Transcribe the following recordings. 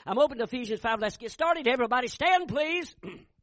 I'm open to Ephesians 5. Let's get started. Everybody stand, please.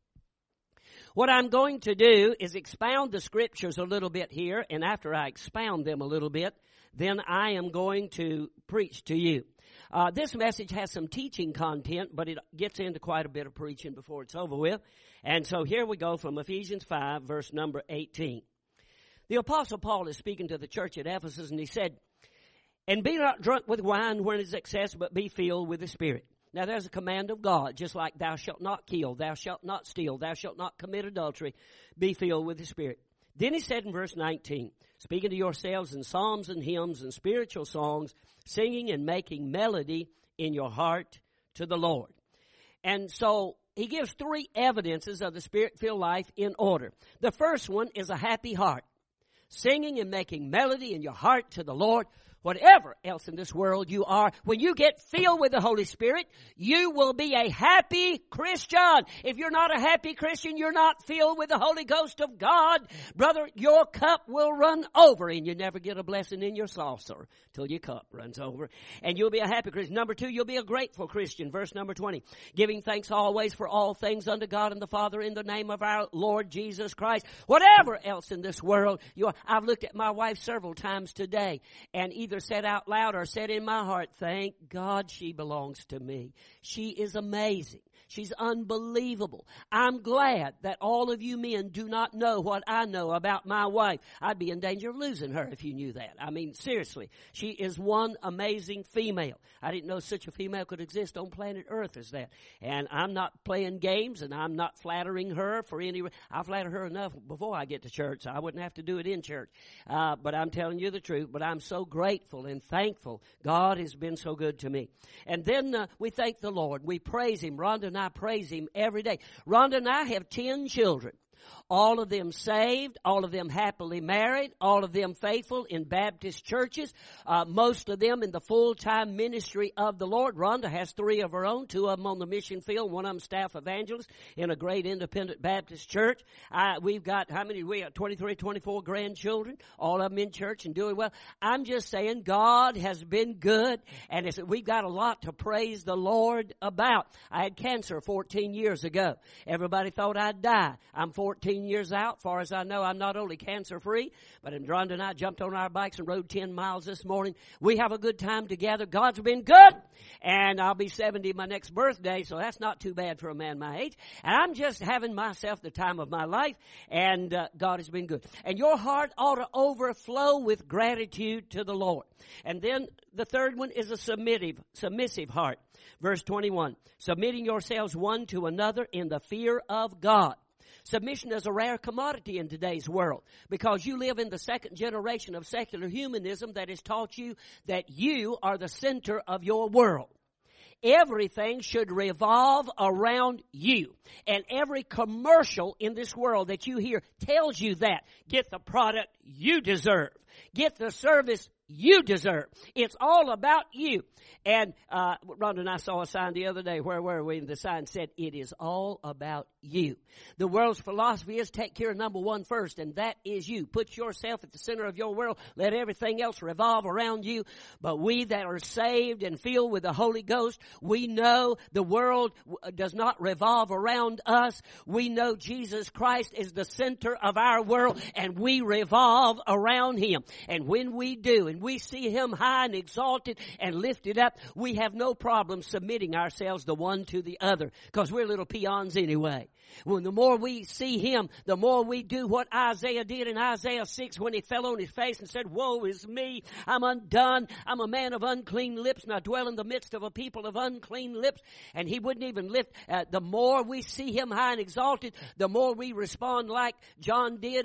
What I'm going to do is expound the scriptures a little bit here, and after I expound them a little bit, then I am going to preach to you. This message has some teaching content, but it gets into quite a bit of preaching before it's over with. And so here we go from Ephesians 5, verse number 18. The Apostle Paul is speaking to the church at Ephesus, and he said, "And be not drunk with wine when it is excess, but be filled with the Spirit." Now there's a command of God, just like thou shalt not kill, thou shalt not steal, thou shalt not commit adultery, be filled with the Spirit. Then he said in verse 19, "Speaking to yourselves in psalms and hymns and spiritual songs, singing and making melody in your heart to the Lord." And so he gives three evidences of the Spirit-filled life in order. The first one is a happy heart. Singing and making melody in your heart to the Lord. Whatever else in this world you are, when you get filled with the Holy Spirit, you will be a happy Christian. If you're not a happy Christian, you're not filled with the Holy Ghost of God. Brother, your cup will run over, and you never get a blessing in your saucer till your cup runs over. And you'll be a happy Christian. Number two, you'll be a grateful Christian. Verse number 20, "Giving thanks always for all things unto God and the Father in the name of our Lord Jesus Christ." Whatever else in this world you are. I've looked at my wife several times today, and either said out loud or said in my heart, "Thank God she belongs to me. She is amazing. She's unbelievable." I'm glad that all of you men do not know what I know about my wife. I'd be in danger of losing her if you knew that. I mean, seriously, she is one amazing female. I didn't know such a female could exist on planet Earth as that. And I'm not playing games, and I'm not flattering her for any reason. I flatter her enough before I get to church, so I wouldn't have to do it in church. But I'm telling you the truth. But I'm so grateful and thankful. God has been so good to me. And then we thank the Lord. We praise Him. Rhonda and I praise Him every day. Rhonda and I have 10 children. All of them saved, all of them happily married, all of them faithful in Baptist churches, most of them in the full-time ministry of the Lord. Rhonda has 3 of her own, 2 of them on the mission field, one of them staff evangelist in a great independent Baptist church. We've got, how many? We have 23, 24 grandchildren, all of them in church and doing well. I'm just saying God has been good, and we've got a lot to praise the Lord about. I had cancer 14 years ago. Everybody thought I'd die. I'm 14 years out. Far as I know, I'm not only cancer-free, but Rhonda and I jumped on our bikes and rode 10 miles this morning. We have a good time together. God's been good, and I'll be 70 my next birthday, so that's not too bad for a man my age. And I'm just having myself the time of my life, and God has been good. And your heart ought to overflow with gratitude to the Lord. And then the third one is a submissive heart. Verse 21, "Submitting yourselves one to another in the fear of God." Submission is a rare commodity in today's world because you live in the second generation of secular humanism that has taught you that you are the center of your world. Everything should revolve around you. And every commercial in this world that you hear tells you that. Get the product you deserve. Get the service you deserve. It's all about you. And Rhonda and I saw a sign the other day. Where were we? And the sign said, "It is all about you." The world's philosophy is take care of number one first, and that is you. Put yourself at the center of your world. Let everything else revolve around you. But we that are saved and filled with the Holy Ghost, we know the world does not revolve around us. We know Jesus Christ is the center of our world, and we revolve around Him. And when we do, and we see Him high and exalted and lifted up, we have no problem submitting ourselves the one to the other because we're little peons anyway. When the more we see Him, the more we do what Isaiah did in Isaiah 6 when he fell on his face and said, "Woe is me, I'm undone, I'm a man of unclean lips, and I dwell in the midst of a people of unclean lips." And he wouldn't even lift. The more we see Him high and exalted, the more we respond like John did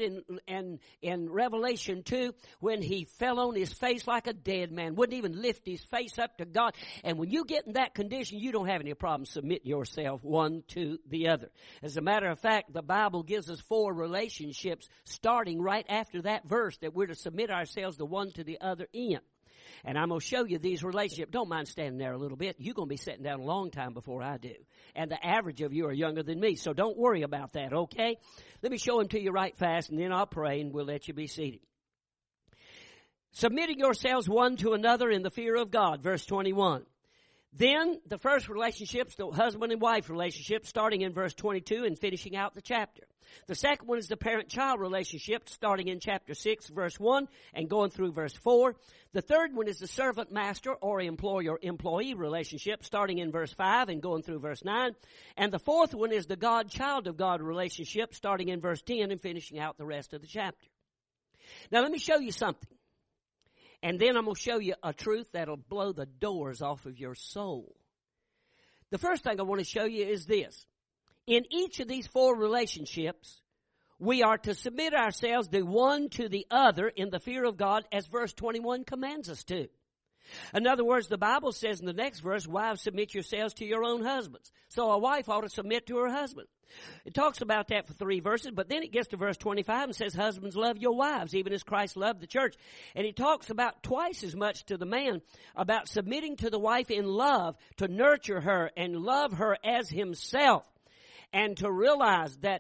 in Revelation 2 when he fell on his face like a dead man, wouldn't even lift his face up to God. And when you get in that condition, you don't have any problem submitting yourself one to the other. As a matter of fact, the Bible gives us 4 relationships starting right after that verse that we're to submit ourselves the one to the other in. And I'm going to show you these relationships. Don't mind standing there a little bit. You're going to be sitting down a long time before I do. And the average of you are younger than me, so don't worry about that, okay? Let me show them to you right fast, and then I'll pray, and we'll let you be seated. Submitting yourselves one to another in the fear of God, verse 21. Then the first relationship's the husband and wife relationship, starting in verse 22 and finishing out the chapter. The second one is the parent-child relationship, starting in chapter 6, verse 1, and going through verse 4. The third one is the servant-master or employer-employee relationship, starting in verse 5 and going through verse 9. And the fourth one is the God-child of God relationship, starting in verse 10 and finishing out the rest of the chapter. Now let me show you something. And then I'm going to show you a truth that'll blow the doors off of your soul. The first thing I want to show you is this. In each of these four relationships, we are to submit ourselves the one to the other in the fear of God as verse 21 commands us to. In other words, the Bible says in the next verse, wives, submit yourselves to your own husbands. So a wife ought to submit to her husband. It talks about that for 3 verses, but then it gets to verse 25 and says, husbands, love your wives, even as Christ loved the church. And it talks about twice as much to the man about submitting to the wife in love, to nurture her and love her as himself, and to realize that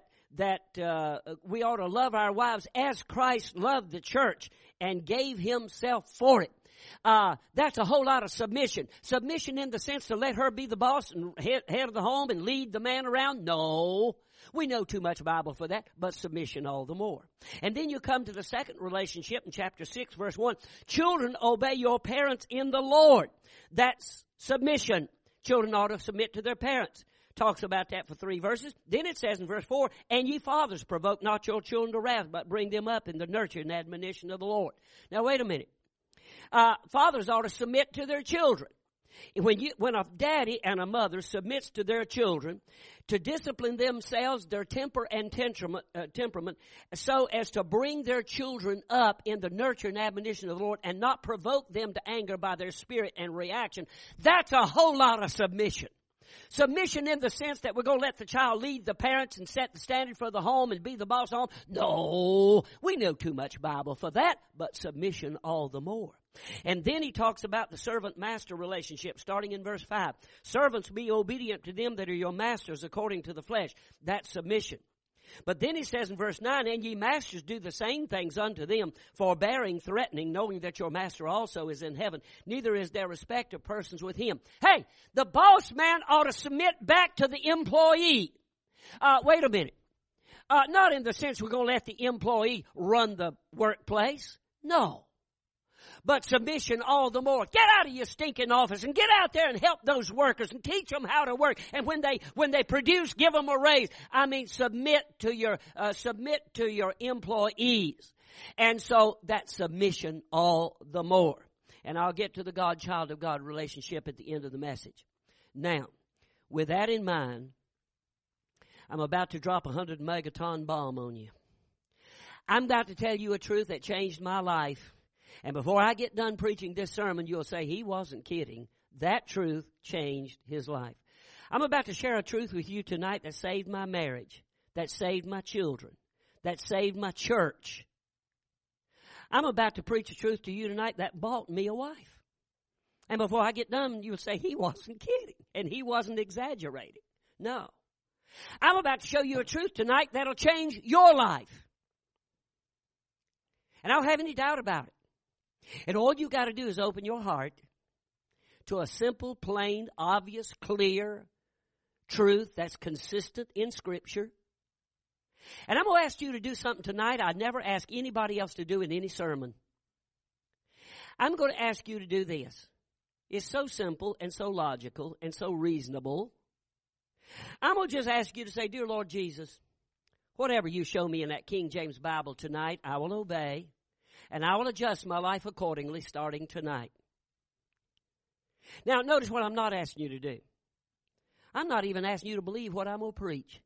we ought to love our wives as Christ loved the church and gave himself for it. That's a whole lot of submission. Submission in the sense to let her be the boss and head of the home and lead the man around? No. We know too much Bible for that, but submission all the more. And then you come to the second relationship in chapter 6, verse 1. Children, obey your parents in the Lord. That's submission. Children ought to submit to their parents. Talks about that for 3 verses. Then it says in verse 4, and ye fathers, provoke not your children to wrath, but bring them up in the nurture and admonition of the Lord. Now wait a minute. Fathers ought to submit to their children. When a daddy and a mother submits to their children to discipline themselves, their temper and temperament, so as to bring their children up in the nurture and admonition of the Lord and not provoke them to anger by their spirit and reaction, that's a whole lot of submission. Submission in the sense that we're going to let the child lead the parents and set the standard for the home and be the boss of the home. No, we know too much Bible for that, but submission all the more. And then he talks about the servant-master relationship, starting in verse 5. Servants, be obedient to them that are your masters according to the flesh. That's submission. But then he says in verse 9, and ye masters do the same things unto them, forbearing, threatening, knowing that your master also is in heaven. Neither is there respect of persons with him. Hey, the boss man ought to submit back to the employee. Wait a minute. Not in the sense we're going to let the employee run the workplace. No. But submission all the more. Get out of your stinking office and get out there and help those workers and teach them how to work. And when they produce, give them a raise. I mean, submit to your employees. And so that's submission all the more. And I'll get to the God-child of God relationship at the end of the message. Now, with that in mind, I'm about to drop a 100 megaton bomb on you. I'm about to tell you a truth that changed my life. And before I get done preaching this sermon, you'll say, he wasn't kidding. That truth changed his life. I'm about to share a truth with you tonight that saved my marriage, that saved my children, that saved my church. I'm about to preach a truth to you tonight that bought me a wife. And before I get done, you'll say, he wasn't kidding, and he wasn't exaggerating. No. I'm about to show you a truth tonight that'll change your life. And I don't have any doubt about it. And all you got to do is open your heart to a simple, plain, obvious, clear truth that's consistent in Scripture. And I'm going to ask you to do something tonight I never ask anybody else to do in any sermon. I'm going to ask you to do this. It's so simple and so logical and so reasonable. I'm going to just ask you to say, Dear Lord Jesus, whatever you show me in that King James Bible tonight, I will obey. And I will adjust my life accordingly starting tonight. Now, notice what I'm not asking you to do. I'm not even asking you to believe what I'm going to preach.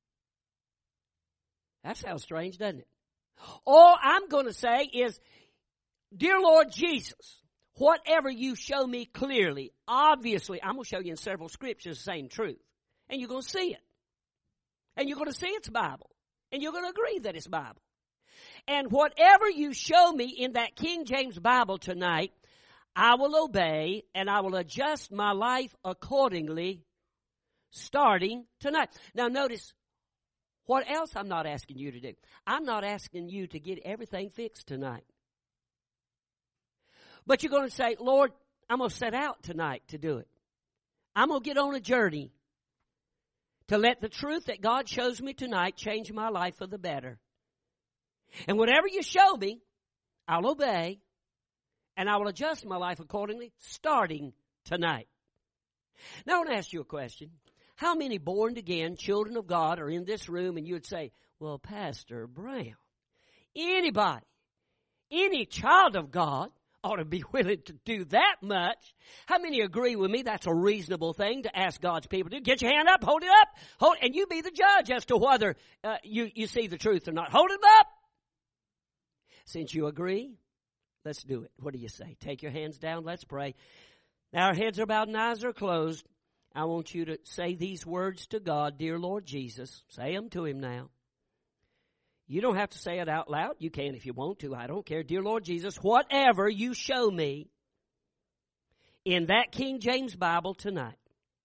That sounds strange, doesn't it? All I'm going to say is, Dear Lord Jesus, whatever you show me clearly, obviously, I'm going to show you in several scriptures the same truth. And you're going to see it. And you're going to see it's Bible. And you're going to agree that it's Bible. And whatever you show me in that King James Bible tonight, I will obey and I will adjust my life accordingly starting tonight. Now notice, what else I'm not asking you to do? I'm not asking you to get everything fixed tonight. But you're going to say, Lord, I'm going to set out tonight to do it. I'm going to get on a journey to let the truth that God shows me tonight change my life for the better. And whatever you show me, I'll obey, and I will adjust my life accordingly starting tonight. Now I want to ask you a question. How many born-again children of God are in this room and you would say, well, Pastor Brown, anybody, any child of God ought to be willing to do that much? How many agree with me that's a reasonable thing to ask God's people to do? Get your hand up, hold it up, and you be the judge as to whether you see the truth or not. Hold it up. Since you agree, let's do it. What do you say? Take your hands down. Let's pray. Now our heads are bowed and eyes are closed. I want you to say these words to God. Dear Lord Jesus, say them to Him now. You don't have to say it out loud. You can if you want to. I don't care. Dear Lord Jesus, whatever you show me in that King James Bible tonight,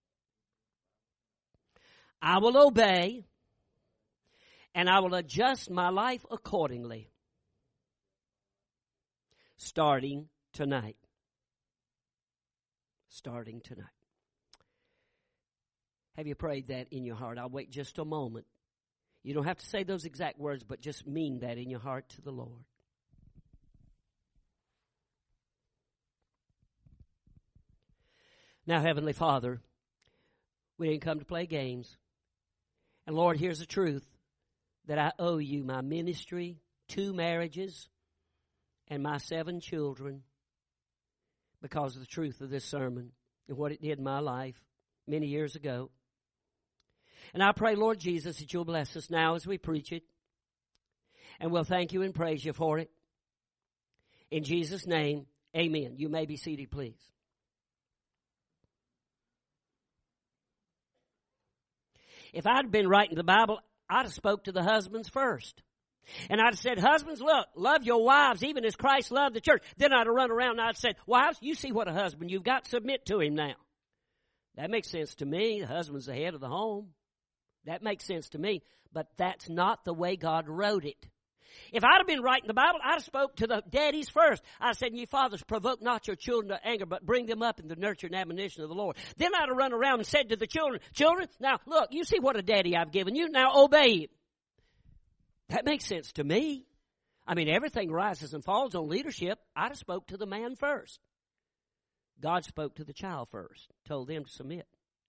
I will obey and I will adjust my life accordingly. Starting tonight. Starting tonight. Have you prayed that in your heart? I'll wait just a moment. You don't have to say those exact words, but just mean that in your heart to the Lord. Now, Heavenly Father, we didn't come to play games. And Lord, here's the truth, that I owe you my ministry, 2 marriages, and my 7 children because of the truth of this sermon and what it did in my life many years ago. And I pray, Lord Jesus, that you'll bless us now as we preach it. And we'll thank you and praise you for it. In Jesus' name, amen. You may be seated, please. If I'd been writing the Bible, I'd have spoke to the husbands first. And I'd have said, husbands, look, love your wives even as Christ loved the church. Then I'd have run around and I'd have said, wives, you see what a husband you've got. Submit to him now. That makes sense to me. The husband's the head of the home. That makes sense to me. But that's not the way God wrote it. If I'd have been writing the Bible, I'd have spoke to the daddies first. I said, ye fathers, provoke not your children to anger, but bring them up in the nurture and admonition of the Lord. Then I'd have run around and said to the children, children, now look, you see what a daddy I've given you. Now obey him. That makes sense to me. I mean, everything rises and falls on leadership. I'd have spoke to the man first. God spoke to the child first, told them to submit.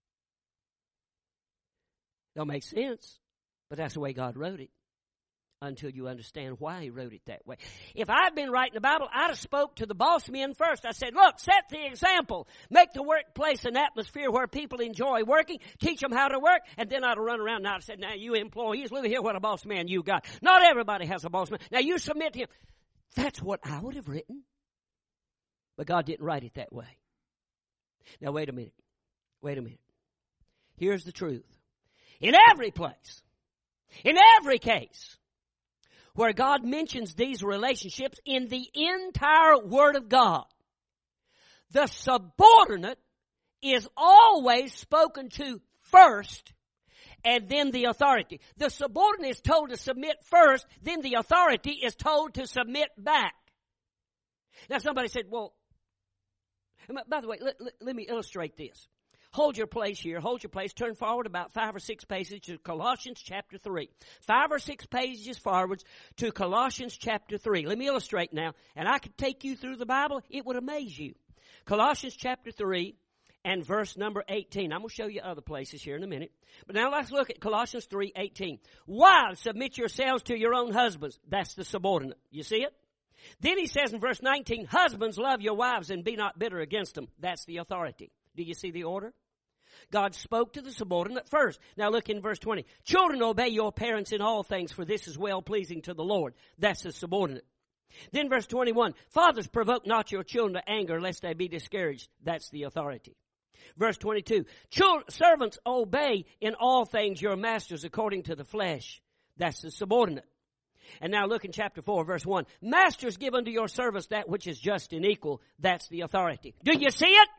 Don't make sense, but that's the way God wrote it until you understand why he wrote it that way. If I'd been writing the Bible, I'd have spoke to the boss men first. I said, look, set the example. Make the workplace an atmosphere where people enjoy working. Teach them how to work. And then I'd have run around and I'd have said, now you employees, look here what a boss man you got. Not everybody has a boss man. Now you submit to him. That's what I would have written. But God didn't write it that way. Now wait a minute. Wait a minute. Here's the truth. In every place, in every case, where God mentions these relationships in the entire Word of God, the subordinate is always spoken to first and then the authority. The subordinate is told to submit first, then the authority is told to submit back. Now somebody said, well, by the way, let me illustrate this. Hold your place here. Hold your place. Turn forward about 5 or 6 pages to Colossians chapter 3. 5 or 6 pages forwards to Colossians chapter 3. Let me illustrate now. And I could take you through the Bible. It would amaze you. Colossians chapter 3 and verse number 18. I'm going to show you other places here in a minute. But now let's look at Colossians 3:18. Wives, submit yourselves to your own husbands. That's the subordinate. You see it? Then he says in verse 19, husbands, love your wives and be not bitter against them. That's the authority. Do you see the order? God spoke to the subordinate first. Now look in verse 20. Children, obey your parents in all things, for this is well-pleasing to the Lord. That's the subordinate. Then verse 21. Fathers, provoke not your children to anger, lest they be discouraged. That's the authority. Verse 22. Servants, obey in all things your masters according to the flesh. That's the subordinate. And now look in chapter 4, verse 1. Masters, give unto your servants that which is just and equal. That's the authority. Do you see it?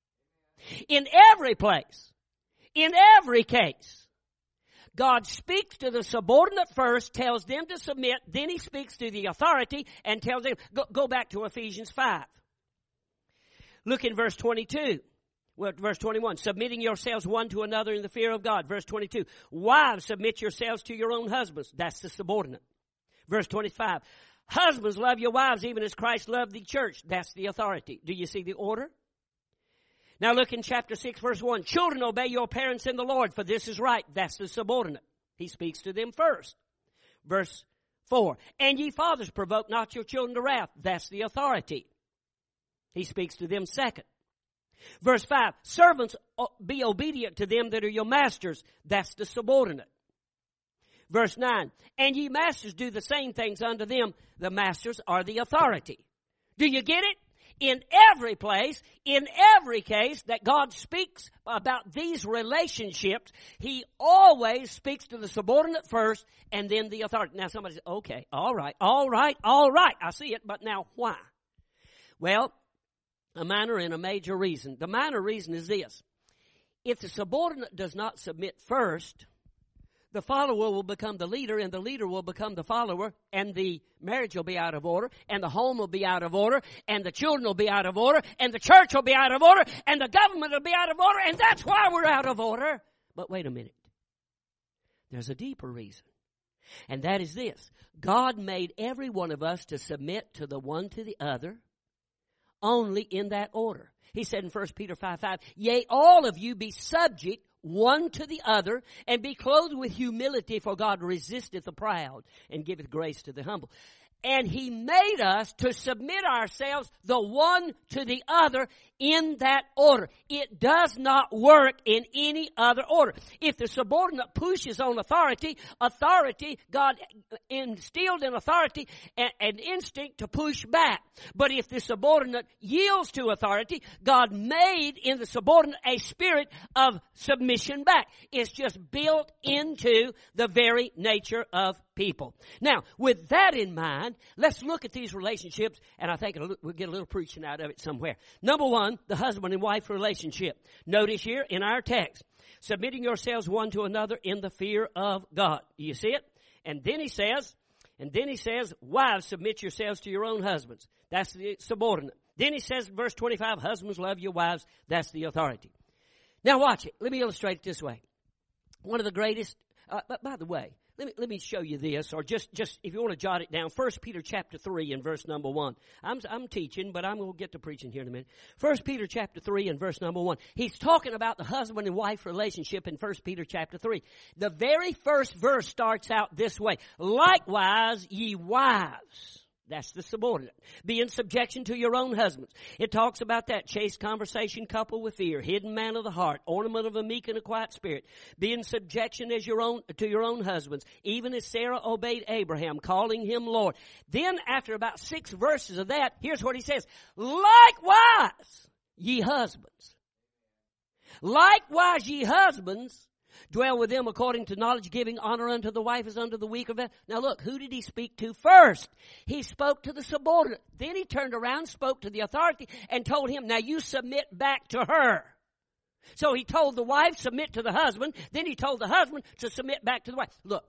In every place, in every case, God speaks to the subordinate first, tells them to submit, then he speaks to the authority and tells them, go back to Ephesians 5. Look in verse 22. Well, verse 21, submitting yourselves one to another in the fear of God. Verse 22, wives, submit yourselves to your own husbands. That's the subordinate. Verse 25, husbands, love your wives even as Christ loved the church. That's the authority. Do you see the order? Now look in chapter 6, verse 1. Children, obey your parents in the Lord, for this is right. That's the subordinate. He speaks to them first. Verse 4, and ye fathers, provoke not your children to wrath. That's the authority. He speaks to them second. Verse 5, servants, be obedient to them that are your masters. That's the subordinate. Verse 9, and ye masters, do the same things unto them. The masters are the authority. Do you get it? In every place, in every case that God speaks about these relationships, He always speaks to the subordinate first and then the authority. Now somebody says, okay, all right, I see it, but now why? Well, a minor and a major reason. The minor reason is this. If the subordinate does not submit first, the follower will become the leader, and the leader will become the follower, and the marriage will be out of order, and the home will be out of order, and the children will be out of order, and the church will be out of order, and the government will be out of order, and that's why we're out of order. But wait a minute. There's a deeper reason, and that is this. God made every one of us to submit to the one to the other, only in that order. He said in 1 Peter 5:5, yea, all of you be subject one to the other, and be clothed with humility, for God resisteth the proud, and giveth grace to the humble. And He made us to submit ourselves the one to the other in that order. It does not work in any other order. If the subordinate pushes on authority, God instilled in authority an instinct to push back. But if the subordinate yields to authority, God made in the subordinate a spirit of submission back. It's just built into the very nature of people. Now, with that in mind, let's look at these relationships, and I think we'll get a little preaching out of it somewhere. Number one, the husband and wife relationship. Notice here in our text, submitting yourselves one to another in the fear of God. You see it? And then he says, wives, submit yourselves to your own husbands. That's the subordinate. Then he says, verse 25, husbands, love your wives. That's the authority. Now watch it. Let me illustrate it this way. One of the greatest, but by the way, let me show you this, or just if you want to jot it down, 1 Peter chapter 3 and verse number 1. I'm teaching, but I'm going to get to preaching here in a minute. 1 Peter chapter 3 and verse number 1. He's talking about the husband and wife relationship in 1 Peter chapter 3. The very first verse starts out this way. Likewise, ye wives. That's the subordinate. Be in subjection to your own husbands. It talks about that. Chaste conversation coupled with fear. Hidden man of the heart. Ornament of a meek and a quiet spirit. Be in subjection to your own husbands. Even as Sarah obeyed Abraham, calling him Lord. Then after about 6 verses of that, here's what he says. Likewise, ye husbands. Likewise, ye husbands. Dwell with them according to knowledge, giving honor unto the wife as unto the weaker. Now look, who did he speak to first? He spoke to the subordinate. Then he turned around, spoke to the authority, and told him, now you submit back to her. So he told the wife, submit to the husband. Then he told the husband to submit back to the wife. Look,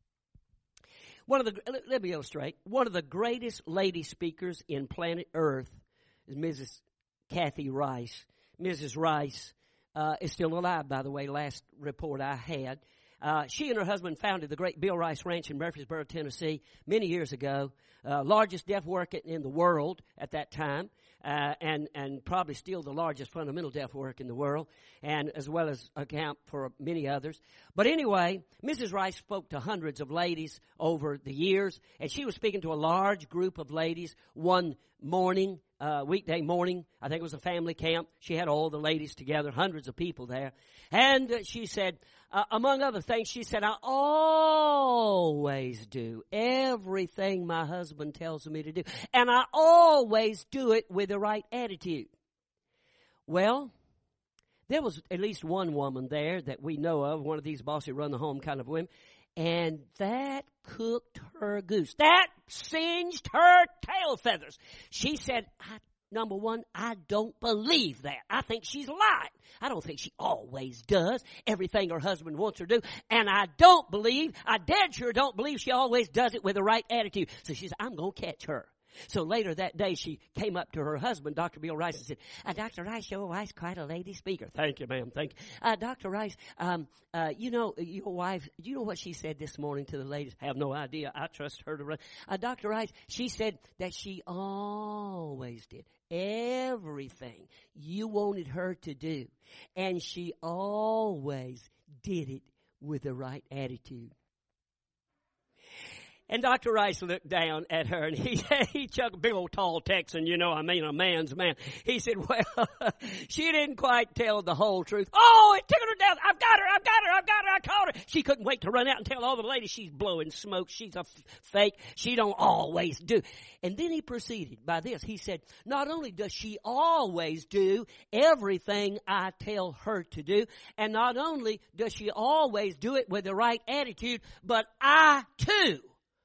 let me illustrate. One of the greatest lady speakers in planet Earth is Mrs. Kathy Rice. Mrs. Rice is still alive, by the way, last report I had. She and her husband founded the great Bill Rice Ranch in Murfreesboro, Tennessee, many years ago. Largest deaf work in the world at that time, and probably still the largest fundamental deaf work in the world, and as well as account for many others. But anyway, Mrs. Rice spoke to hundreds of ladies over the years, and she was speaking to a large group of ladies one morning, weekday morning. I think it was a family camp. She had all the ladies together, hundreds of people there. And she said, among other things, she said, I always do everything my husband tells me to do. And I always do it with the right attitude. Well, there was at least one woman there that we know of, one of these bossy run the home kind of women. And that cooked her goose. That singed her tail feathers. She said, number one, I don't believe that. I think she's lying. I don't think she always does everything her husband wants her to do. And I dead sure don't believe she always does it with the right attitude. So she said, I'm going to catch her. So later that day, she came up to her husband, Dr. Bill Rice, and said, Dr. Rice, your wife's quite a lady speaker. Thank you, ma'am. Thank you. Dr. Rice, you know, your wife, do you know what she said this morning to the ladies? I have no idea. I trust her to run. Dr. Rice, she said that she always did everything you wanted her to do. And she always did it with the right attitude. And Dr. Rice looked down at her, and he chuckled, big old tall Texan, you know, I mean, a man's man. He said, well, she didn't quite tell the whole truth. Oh, it tickled her down. I've got her, I caught her. She couldn't wait to run out and tell all the ladies she's blowing smoke. She's a fake. She don't always do. And then he proceeded by this. He said, not only does she always do everything I tell her to do, and not only does she always do it with the right attitude, but I too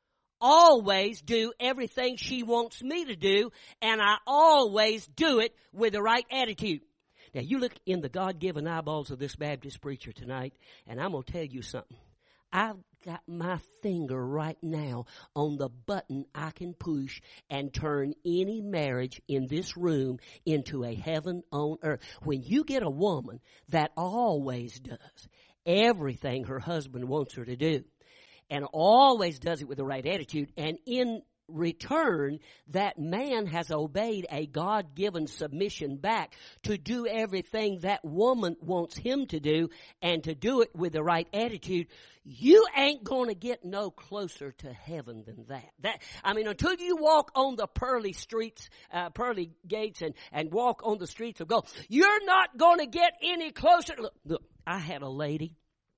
always do everything she wants me to do, and I always do it with the right attitude. Now, you look in the God-given eyeballs of this Baptist preacher tonight, and I'm going to tell you something. I've got my finger right now on the button I can push and turn any marriage in this room into a heaven on earth. When you get a woman that always does everything her husband wants her to do, and always does it with the right attitude, and in return, that man has obeyed a God-given submission back to do everything that woman wants him to do, and to do it with the right attitude, you ain't going to get no closer to heaven than that. Until you walk on the pearly streets, pearly gates, and walk on the streets of gold, you're not going to get any closer. Look, I had a lady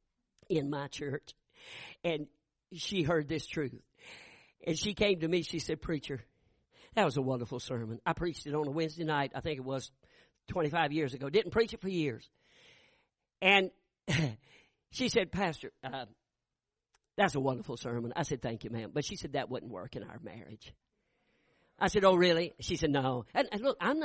in my church, and she heard this truth. And she came to me, she said, preacher, that was a wonderful sermon. I preached it on a Wednesday night, I think it was 25 years ago. Didn't preach it for years. And she said, Pastor, that's a wonderful sermon. I said, thank you, ma'am. But she said, that wouldn't work in our marriage. I said, oh, really? She said, no. And look, I'm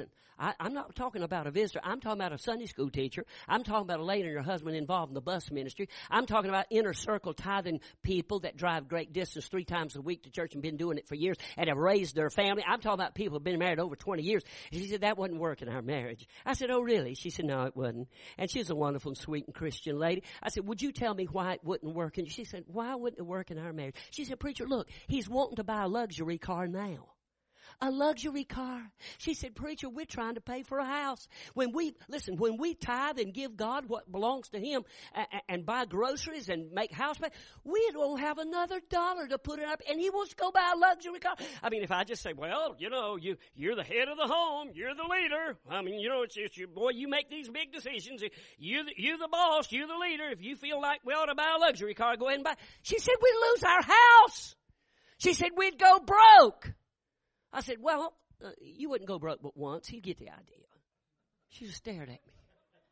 not talking about a visitor. I'm talking about a Sunday school teacher. I'm talking about a lady and her husband involved in the bus ministry. I'm talking about inner circle tithing people that drive great distance 3 times a week to church and been doing it for years and have raised their family. I'm talking about people who have been married over 20 years. She said, that wouldn't work in our marriage. I said, oh, really? She said, no, it wouldn't. And she's a wonderful and sweet and Christian lady. I said, would you tell me why it wouldn't work? And she said, why wouldn't it work in our marriage? She said, preacher, look, he's wanting to buy a luxury car now. A luxury car. She said, preacher, we're trying to pay for a house. When we tithe and give God what belongs to Him and buy groceries and make house pay, we don't have another dollar to put it up, and He wants to go buy a luxury car. If I just say, well, you're the head of the home, you're the leader. It's your boy, you make these big decisions. You're the boss, you're the leader. If you feel like we ought to buy a luxury car, go ahead and buy. She said, we'd lose our house. She said, we'd go broke. I said, well, you wouldn't go broke but once. You get the idea. She just stared at me.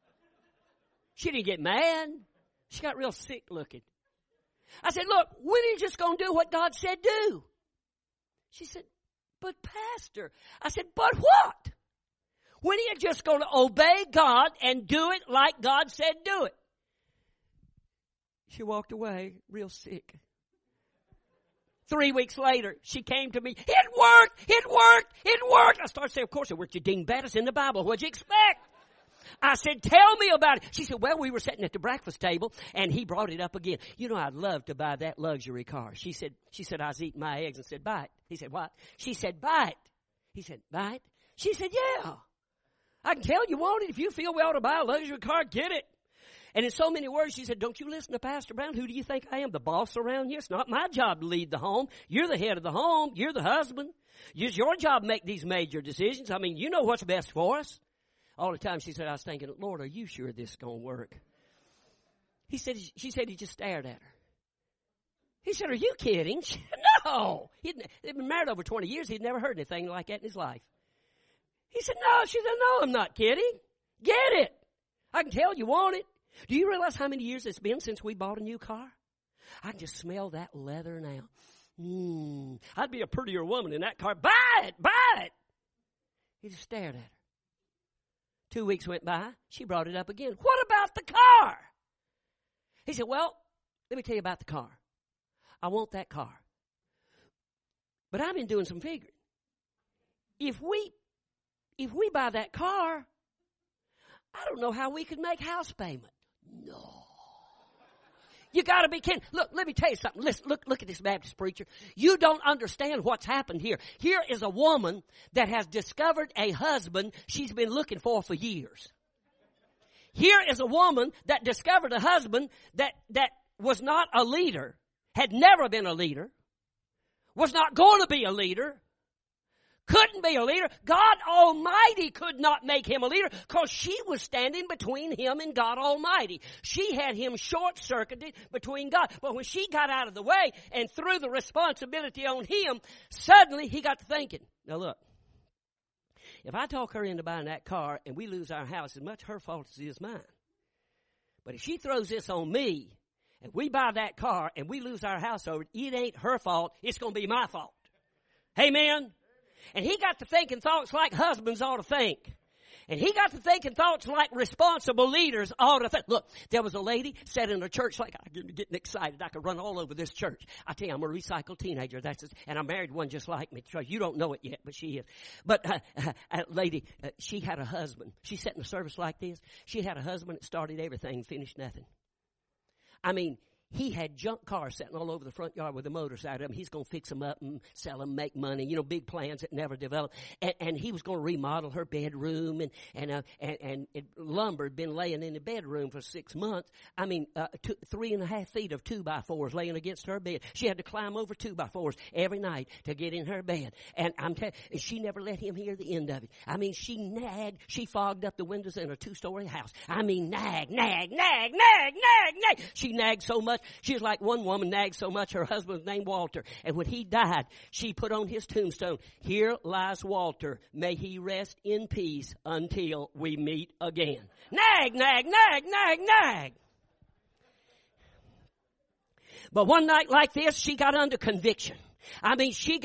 She didn't get mad. She got real sick looking. I said, look, when are you just going to do what God said do? She said, but Pastor. I said, but what? When are you just going to obey God and do it like God said do it? She walked away real sick. 3 weeks later, she came to me. It worked. I started saying, of course it worked. You dingbat, it's in the Bible. What'd you expect? I said, tell me about it. She said, well, we were sitting at the breakfast table, and he brought it up again. I'd love to buy that luxury car. She said, I was eating my eggs and said, buy it. He said, what? She said, buy it. He said, buy it? She said, yeah. I can tell you want it. If you feel we ought to buy a luxury car, get it. And in so many words, she said, don't you listen to Pastor Brown? Who do you think I am, the boss around here? It's not my job to lead the home. You're the head of the home. You're the husband. It's your job to make these major decisions. You know what's best for us. All the time she said, I was thinking, Lord, are you sure this is going to work? She said he just stared at her. He said, are you kidding? She said, no. They'd been married over 20 years. He'd never heard anything like that in his life. He said, no. She said, no, I'm not kidding. Get it. I can tell you want it. Do you realize how many years it's been since we bought a new car? I can just smell that leather now. I'd be a prettier woman in that car. Buy it. He just stared at her. 2 weeks went by. She brought it up again. What about the car? He said, well, let me tell you about the car. I want that car. But I've been doing some figuring. if we buy that car, I don't know how we could make house payment. No. You got to be kidding. Look, let me tell you something. Listen, look at this Baptist preacher. You don't understand what's happened here. Here is a woman that has discovered a husband she's been looking for years. Here is a woman that discovered a husband that was not a leader, had never been a leader, was not going to be a leader, couldn't be a leader. God Almighty could not make him a leader because she was standing between him and God Almighty. She had him short-circuited between God. But when she got out of the way and threw the responsibility on him, suddenly he got to thinking, now look, if I talk her into buying that car and we lose our house, as much her fault as it is mine. But if she throws this on me and we buy that car and we lose our house over it, it ain't her fault. It's going to be my fault. Amen? And he got to thinking thoughts like husbands ought to think. And he got to thinking thoughts like responsible leaders ought to think. Look, there was a lady sat in a church like, I'm getting excited. I could run all over this church. I tell you, I'm a recycled teenager. And I married one just like me. You don't know it yet, but she is. But a lady, she had a husband. She sat in a service like this. She had a husband that started everything and finished nothing. I mean, he had junk cars sitting all over the front yard with the motors out of them. He's going to fix them up and sell them, make money. You know, big plans that never developed. And he was going to remodel her bedroom. And lumber had been laying in the bedroom for 6 months. I mean, 3.5 feet of 2x4s laying against her bed. She had to climb over 2x4s every night to get in her bed. And I'm telling you, she never let him hear the end of it. I mean, she nagged. She fogged up the windows in a 2-story house. I mean, nag. She nagged so much. She was like one woman nagged so much her husband was named Walter. And when he died, she put on his tombstone, "Here lies Walter. May he rest in peace until we meet again." Nag. But one night like this, she got under conviction. I mean, she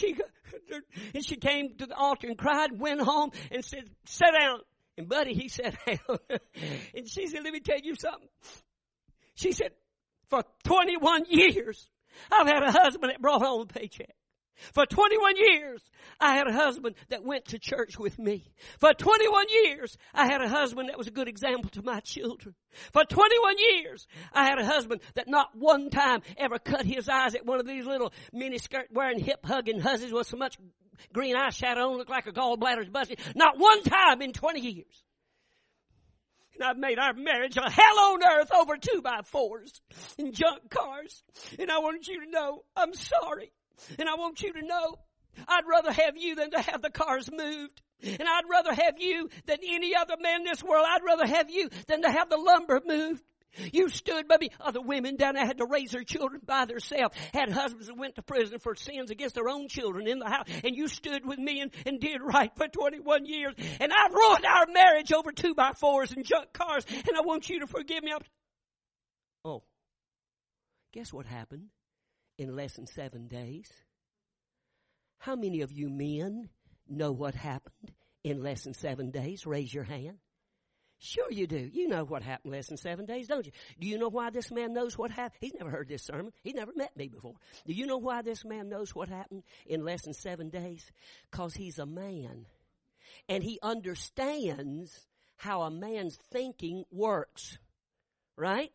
came to the altar and cried, went home and said, "Sit down." And buddy, he sat down. And she said, "Let me tell you something." She said, "For 21 years, I've had a husband that brought home a paycheck. For 21 years, I had a husband that went to church with me. For 21 years, I had a husband that was a good example to my children. For 21 years, I had a husband that not one time ever cut his eyes at one of these little miniskirt wearing hip hugging hussies with so much green eyeshadow on, looked like a gallbladder's busted. Not one time in 20 years. And I've made our marriage a hell on earth over 2x4s and junk cars. And I want you to know I'm sorry. And I want you to know I'd rather have you than to have the cars moved. And I'd rather have you than any other man in this world. I'd rather have you than to have the lumber moved. You stood by me. Other women down there had to raise their children by themselves. Had husbands that went to prison for sins against their own children in the house. And you stood with me and did right for 21 years. And I ruined our marriage over 2x4s and junk cars. And I want you to forgive me. Oh, guess what happened in less than 7 days? How many of you men know what happened in less than 7 days? Raise your hand. Sure you do. You know what happened less than 7 days, don't you? Do you know why this man knows what happened? He's never heard this sermon. He's never met me before. Do you know why this man knows what happened in less than 7 days? Because he's a man. And he understands how a man's thinking works. Right?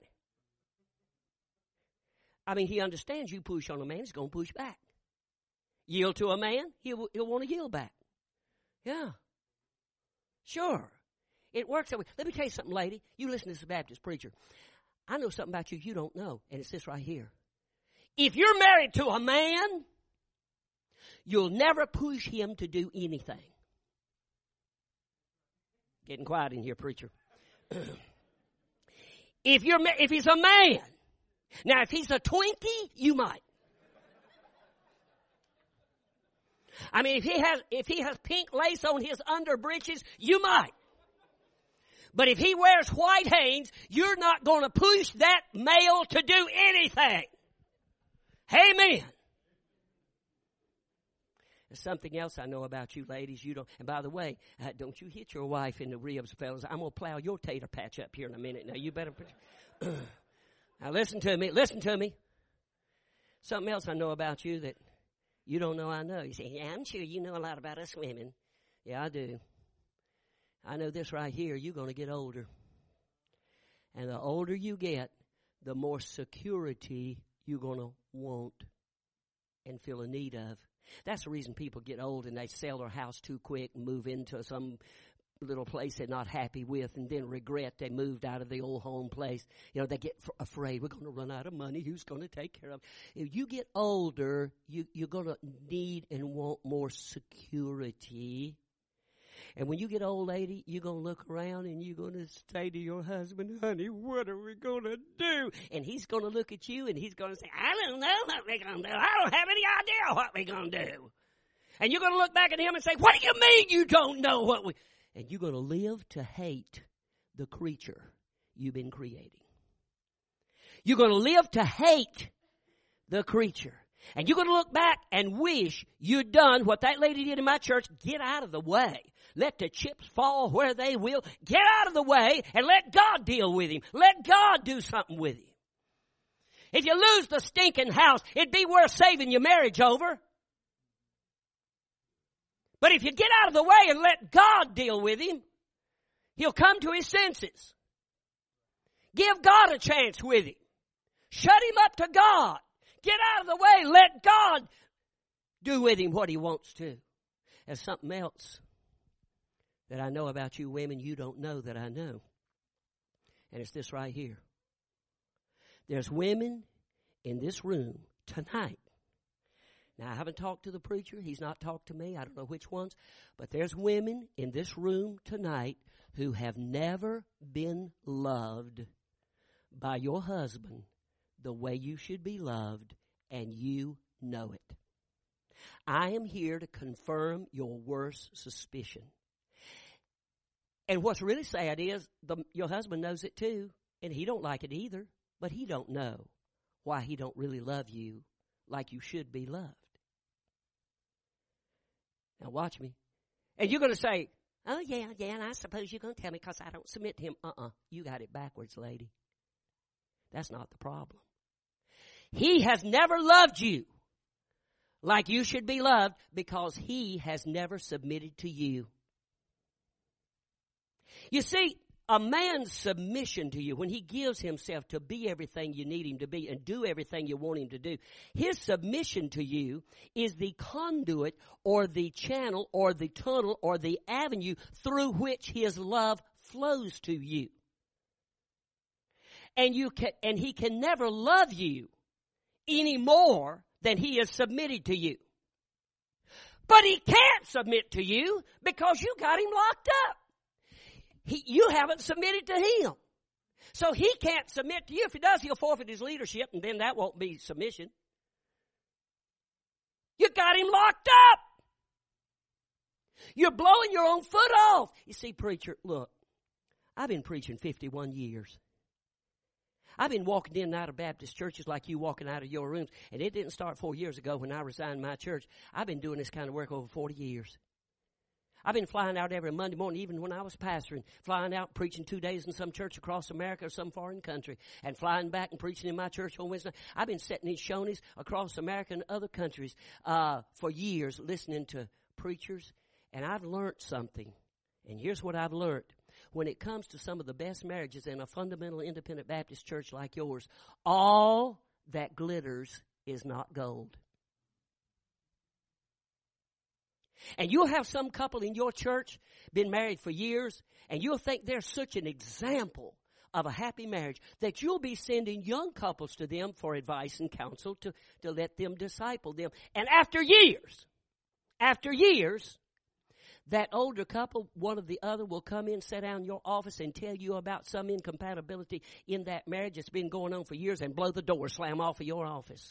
I mean, he understands you push on a man, he's going to push back. Yield to a man, he'll want to yield back. Yeah. Sure. It works that way. Let me tell you something, lady. You listen to this Baptist preacher. I know something about you you don't know, and it's this right here. If you're married to a man, you'll never push him to do anything. Getting quiet in here, preacher. If he's a man, now if he's a Twinkie, you might. I mean, if he has pink lace on his underbreeches, you might. But if he wears white Hanes, you're not going to push that male to do anything. Amen. There's something else I know about you ladies. You don't. And by the way, don't you hit your wife in the ribs, fellas. I'm going to plow your tater patch up here in a minute. Now you better. Now listen to me. Listen to me. Something else I know about you that You don't know I know. You say, yeah, I'm sure you know a lot about us women. Yeah, I do. I know this right here. You're going to get older. And the older you get, the more security you're going to want and feel a need of. That's the reason people get old and they sell their house too quick and move into some little place they're not happy with and then regret they moved out of the old home place. You know, they get afraid, we're going to run out of money. Who's going to take care of it? If you get older, you're going to need and want more security. And when you get old, lady, you're going to look around and you're going to say to your husband, honey, what are we going to do? And he's going to look at you and he's going to say, I don't know what we're going to do. I don't have any idea what we're going to do. And you're going to look back at him and say, what do you mean you don't know what we... And you're going to live to hate the creature you've been creating. You're going to live to hate the creature. And you're going to look back and wish you'd done what that lady did in my church. Get out of the way. Let the chips fall where they will. Get out of the way and let God deal with him. Let God do something with him. If you lose the stinking house, it'd be worth saving your marriage over. But if you get out of the way and let God deal with him, he'll come to his senses. Give God a chance with him. Shut him up to God. Get out of the way. Let God do with him what he wants to. There's something else that I know about you women you don't know that I know. And it's this right here. There's women in this room tonight. Now, I haven't talked to the preacher. He's not talked to me. I don't know which ones. But there's women in this room tonight who have never been loved by your husband the way you should be loved, and you know it. I am here to confirm your worst suspicion. And what's really sad is your husband knows it too, and he don't like it either, but he don't know why he don't really love you like you should be loved. Now watch me. And you're going to say, oh yeah, and I suppose you're going to tell me because I don't submit to him. You got it backwards, lady. That's not the problem. He has never loved you like you should be loved because he has never submitted to you. You see, a man's submission to you, when he gives himself to be everything you need him to be and do everything you want him to do, his submission to you is the conduit or the channel or the tunnel or the avenue through which his love flows to you. And he can never love you any more than he is submitted to you. But he can't submit to you because you got him locked up. You haven't submitted to him. So he can't submit to you. If he does, he'll forfeit his leadership, and then that won't be submission. You got him locked up. You're blowing your own foot off. You see, preacher, look, I've been preaching 51 years. I've been walking in and out of Baptist churches like you walking out of your rooms, and it didn't start 4 years ago when I resigned my church. I've been doing this kind of work over 40 years. I've been flying out every Monday morning, even when I was pastoring, flying out preaching 2 days in some church across America or some foreign country, and flying back and preaching in my church on Wednesday. I've been setting these shonies across America and other countries for years, listening to preachers, and I've learned something. And here's what I've learned. When it comes to some of the best marriages in a fundamental independent Baptist church like yours, all that glitters is not gold. And you'll have some couple in your church been married for years, and you'll think they're such an example of a happy marriage that you'll be sending young couples to them for advice and counsel to let them disciple them. And after years, that older couple, one or the other, will come in, sit down in your office and tell you about some incompatibility in that marriage that's been going on for years and blow the door, slam off of your office.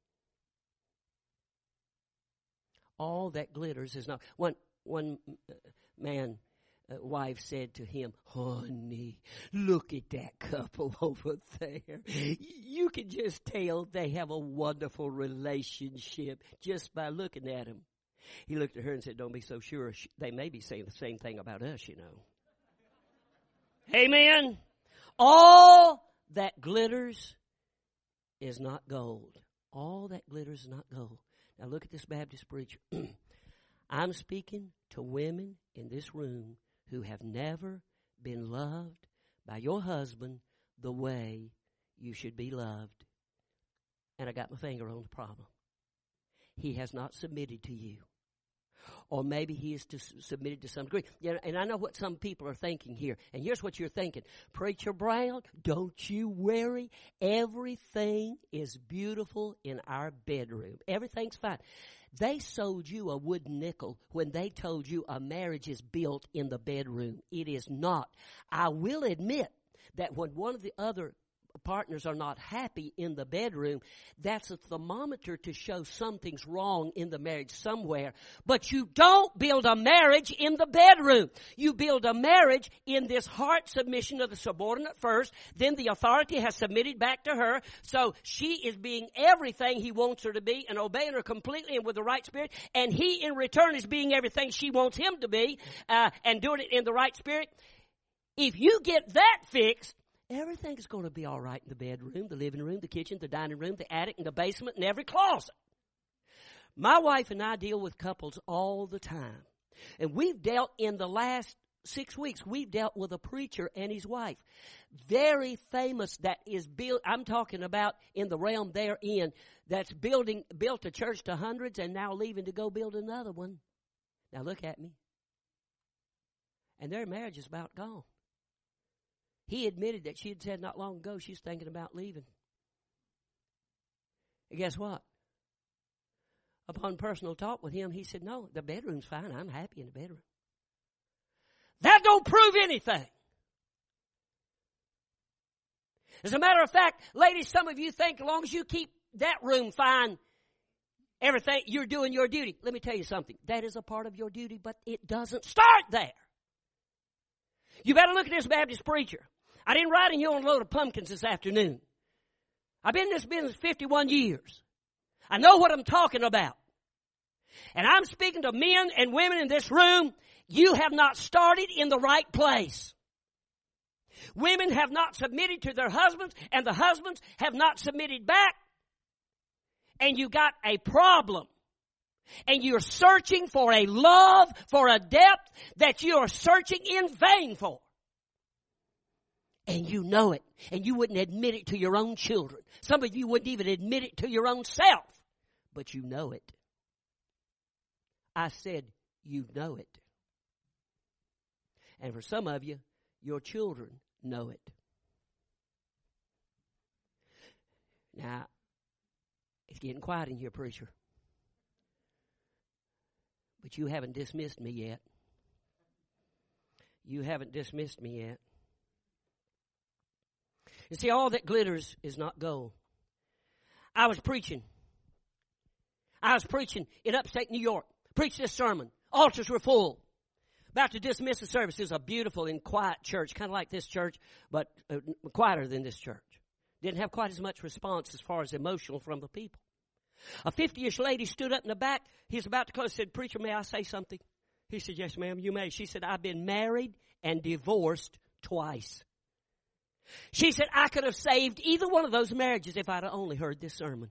All that glitters is not. One man, wife said to him, honey, look at that couple over there. You can just tell they have a wonderful relationship just by looking at them. He looked at her and said, don't be so sure. They may be saying the same thing about us, you know. Amen. All that glitters is not gold. All that glitters is not gold. Now look at this Baptist preacher. I'm speaking to women in this room who have never been loved by your husband the way you should be loved. And I got my finger on the problem. He has not submitted to you. Or maybe he is submitted to some degree. Yeah, and I know what some people are thinking here. And here's what you're thinking. Preacher Brown, don't you worry. Everything is beautiful in our bedroom. Everything's fine. They sold you a wooden nickel when they told you a marriage is built in the bedroom. It is not. I will admit that when one of the other partners are not happy in the bedroom, that's a thermometer to show something's wrong in the marriage somewhere. But you don't build a marriage in the bedroom. You build a marriage in this heart submission of the subordinate first. Then the authority has submitted back to her. So she is being everything he wants her to be and obeying her completely and with the right spirit. And he in return is being everything she wants him to be and doing it in the right spirit. If you get that fixed, everything's going to be all right in the bedroom, the living room, the kitchen, the dining room, the attic, and the basement, and every closet. My wife and I deal with couples all the time. And we've dealt in the last 6 weeks, we've dealt with a preacher and his wife. Very famous that is built, I'm talking about in the realm they're in, that's built a church to hundreds and now leaving to go build another one. Now look at me. And their marriage is about gone. He admitted that she had said not long ago she's thinking about leaving. And guess what? Upon personal talk with him, he said, no, the bedroom's fine. I'm happy in the bedroom. That don't prove anything. As a matter of fact, ladies, some of you think as long as you keep that room fine, everything, you're doing your duty. Let me tell you something. That is a part of your duty, but it doesn't start there. You better look at this Baptist preacher. I didn't ride in you on a load of pumpkins this afternoon. I've been in this business 51 years. I know what I'm talking about. And I'm speaking to men and women in this room. You have not started in the right place. Women have not submitted to their husbands, and the husbands have not submitted back. And you got a problem. And you're searching for a love, for a depth that you are searching in vain for. And you know it. And you wouldn't admit it to your own children. Some of you wouldn't even admit it to your own self. But you know it. I said you know it. And for some of you, your children know it. Now, it's getting quiet in here, preacher. But you haven't dismissed me yet. You haven't dismissed me yet. You see, all that glitters is not gold. I was preaching in upstate New York. Preached this sermon. Altars were full. About to dismiss the service. It was a beautiful and quiet church, kind of like this church, but quieter than this church. Didn't have quite as much response as far as emotional from the people. A 50-ish lady stood up in the back. He was about to close. Said, "Preacher, may I say something?" He said, "Yes, ma'am, you may." She said, "I've been married and divorced twice." She said, "I could have saved either one of those marriages if I'd only heard this sermon."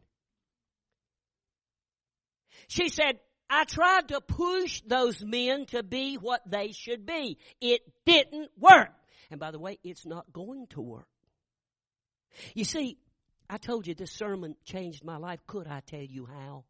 She said, "I tried to push those men to be what they should be. It didn't work." And by the way, it's not going to work. You see, I told you this sermon changed my life. Could I tell you how?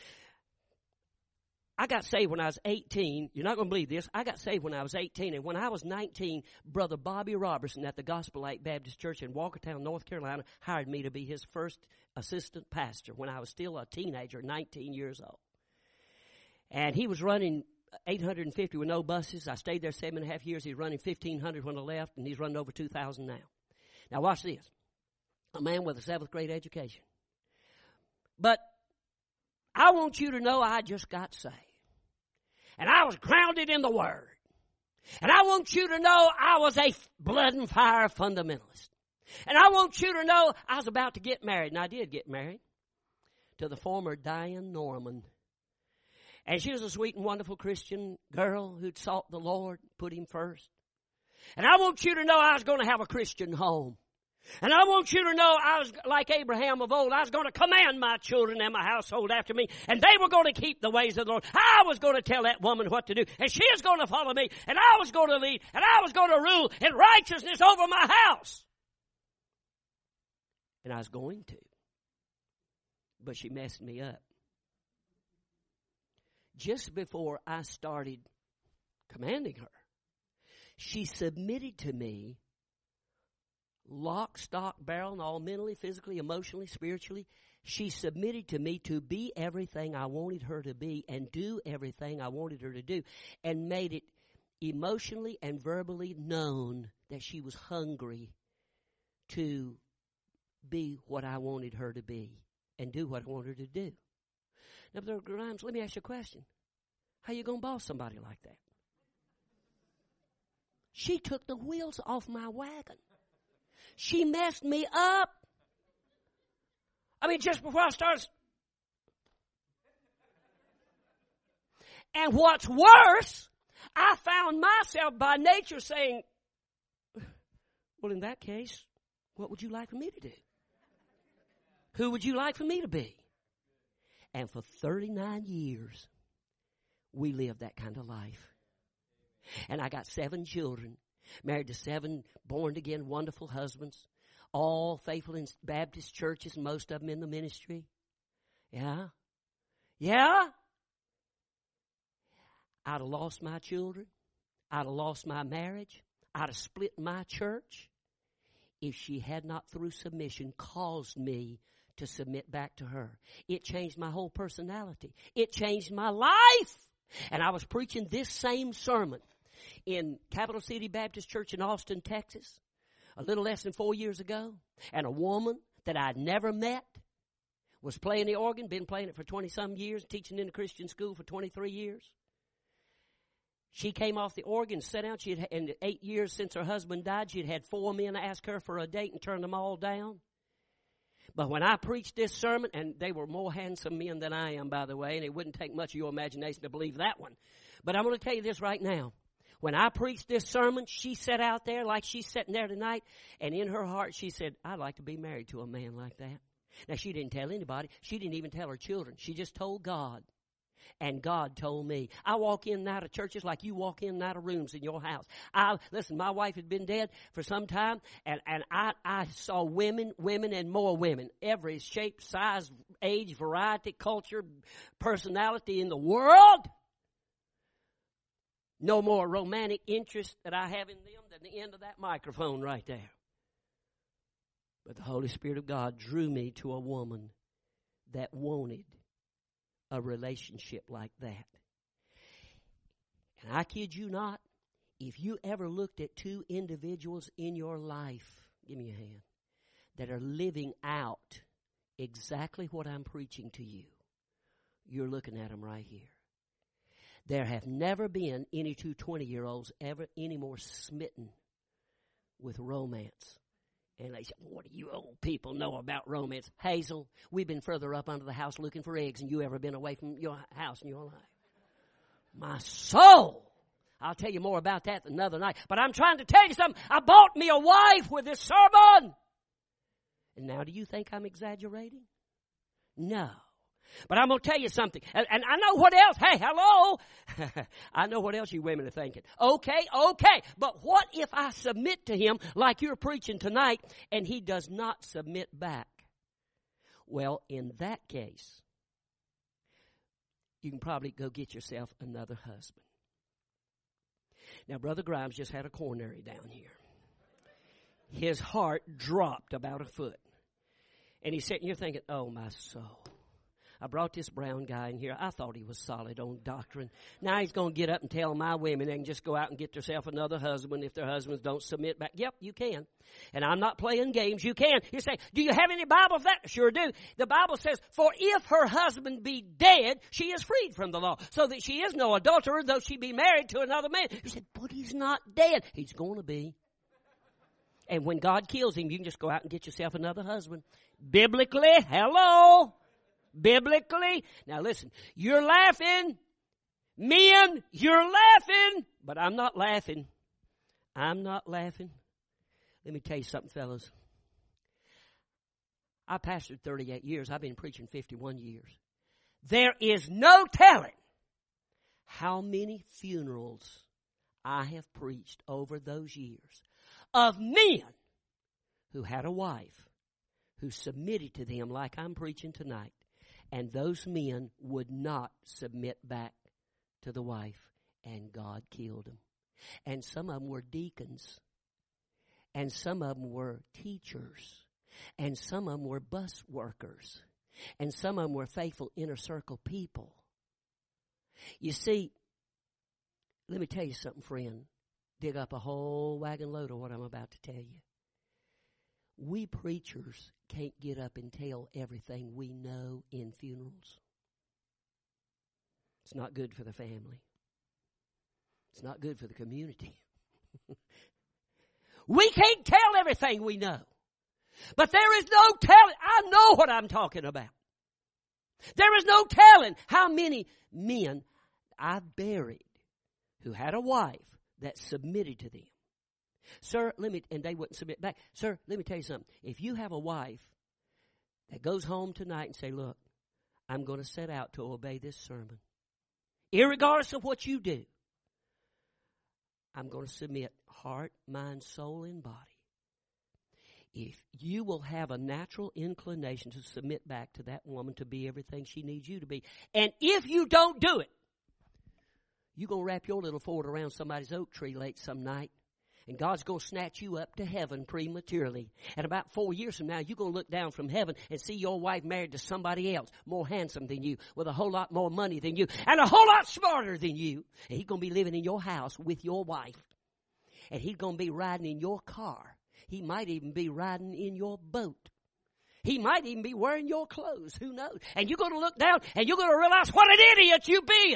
I got saved when I was 18. You're not going to believe this. I got saved when I was 18. And when I was 19, Brother Bobby Robertson at the Gospel Light Baptist Church in Walkertown, North Carolina, hired me to be his first assistant pastor when I was still a teenager, 19 years old. And he was running 850 with no buses. I stayed there 7.5 years. He's running 1,500 when I left, and he's running over 2,000 now. Now watch this. A man with a 7th grade education. But I want you to know I just got saved. And I was grounded in the Word. And I want you to know I was a blood and fire fundamentalist. And I want you to know I was about to get married. And I did get married to the former Diane Norman. And she was a sweet and wonderful Christian girl who'd sought the Lord, put Him first. And I want you to know I was going to have a Christian home. And I want you to know I was like Abraham of old. I was going to command my children and my household after me, and they were going to keep the ways of the Lord. I was going to tell that woman what to do, and she is going to follow me, and I was going to lead, and I was going to rule in righteousness over my house. And I was going to. But she messed me up. Just before I started commanding her, she submitted to me, lock, stock, barrel, and all, mentally, physically, emotionally, spiritually. She submitted to me to be everything I wanted her to be and do everything I wanted her to do, and made it emotionally and verbally known that she was hungry to be what I wanted her to be and do what I wanted her to do. Now, Brother Grimes, let me ask you a question. How you going to boss somebody like that? She took the wheels off my wagon. She messed me up. I mean, just before I started. And what's worse, I found myself by nature saying, well, in that case, what would you like for me to do? Who would you like for me to be? And for 39 years, we lived that kind of life. And I got 7 children, married to 7 born-again wonderful husbands, all faithful in Baptist churches, most of them in the ministry. Yeah? Yeah? I'd have lost my children. I'd have lost my marriage. I'd have split my church if she had not, through submission, caused me to submit back to her. It changed my whole personality. It changed my life. And I was preaching this same sermon in Capital City Baptist Church in Austin, Texas, a little less than 4 years ago. And a woman that I'd never met was playing the organ, been playing it for 20-some years, teaching in a Christian school for 23 years. She came off the organ, sat down. She had, in 8 years since her husband died, she'd had 4 men ask her for a date and turned them all down. But when I preached this sermon, and they were more handsome men than I am, by the way, and it wouldn't take much of your imagination to believe that one. But I'm going to tell you this right now. When I preached this sermon, she sat out there like she's sitting there tonight, and in her heart she said, I'd like to be married to a man like that. Now, she didn't tell anybody. She didn't even tell her children. She just told God. And God told me. I walk in and out of churches like you walk in and out of rooms in your house. Listen, my wife had been dead for some time, and I saw women, and more women. Every shape, size, age, variety, culture, personality in the world. No more romantic interest that I have in them than the end of that microphone right there. But the Holy Spirit of God drew me to a woman that wanted a relationship like that. And I kid you not, if you ever looked at 2 individuals in your life, give me a hand, that are living out exactly what I'm preaching to you, you're looking at them right here. There have never been any 2 20-year-olds ever any more smitten with romance. And they said, what do you old people know about romance? Hazel, we've been further up under the house looking for eggs than you ever been away from your house in your life. My soul. I'll tell you more about that another night. But I'm trying to tell you something. I bought me a wife with this sermon. And now do you think I'm exaggerating? No. But I'm going to tell you something. And I know what else. Hey, hello. I know what else you women are thinking. Okay. But what if I submit to him like you're preaching tonight and he does not submit back? Well, in that case, you can probably go get yourself another husband. Now, Brother Grimes just had a coronary down here. His heart dropped about a foot. And he's sitting here thinking, oh, my soul. I brought this brown guy in here. I thought he was solid on doctrine. Now he's going to get up and tell my women they can just go out and get themselves another husband if their husbands don't submit back. Yep, you can. And I'm not playing games. You can. You say, do you have any Bible for that? Sure do. The Bible says, for if her husband be dead, she is freed from the law. So that she is no adulterer, though she be married to another man. You said, but he's not dead. He's going to be. And when God kills him, you can just go out and get yourself another husband. Biblically, hello. Biblically. Now listen, you're laughing. Men, you're laughing. But I'm not laughing. I'm not laughing. Let me tell you something, fellas. I pastored 38 years. I've been preaching 51 years. There is no telling how many funerals I have preached over those years of men who had a wife who submitted to them like I'm preaching tonight, and those men would not submit back to the wife, and God killed them. And some of them were deacons, and some of them were teachers, and some of them were bus workers, and some of them were faithful inner circle people. You see, let me tell you something, friend. Dig up a whole wagon load of what I'm about to tell you. We preachers can't get up and tell everything we know in funerals. It's not good for the family. It's not good for the community. We can't tell everything we know. But there is no telling. I know what I'm talking about. There is no telling how many men I've buried who had a wife that submitted to them. Sir, and they wouldn't submit back. Sir, let me tell you something. If you have a wife that goes home tonight and say, look, I'm going to set out to obey this sermon, irregardless of what you do, I'm going to submit heart, mind, soul, and body. If you will have a natural inclination to submit back to that woman to be everything she needs you to be, and if you don't do it, you're going to wrap your little Ford around somebody's oak tree late some night, and God's going to snatch you up to heaven prematurely. And about 4 years from now, you're going to look down from heaven and see your wife married to somebody else, more handsome than you, with a whole lot more money than you, and a whole lot smarter than you. And he's going to be living in your house with your wife. And he's going to be riding in your car. He might even be riding in your boat. He might even be wearing your clothes. Who knows? And you're going to look down and you're going to realize what an idiot you be.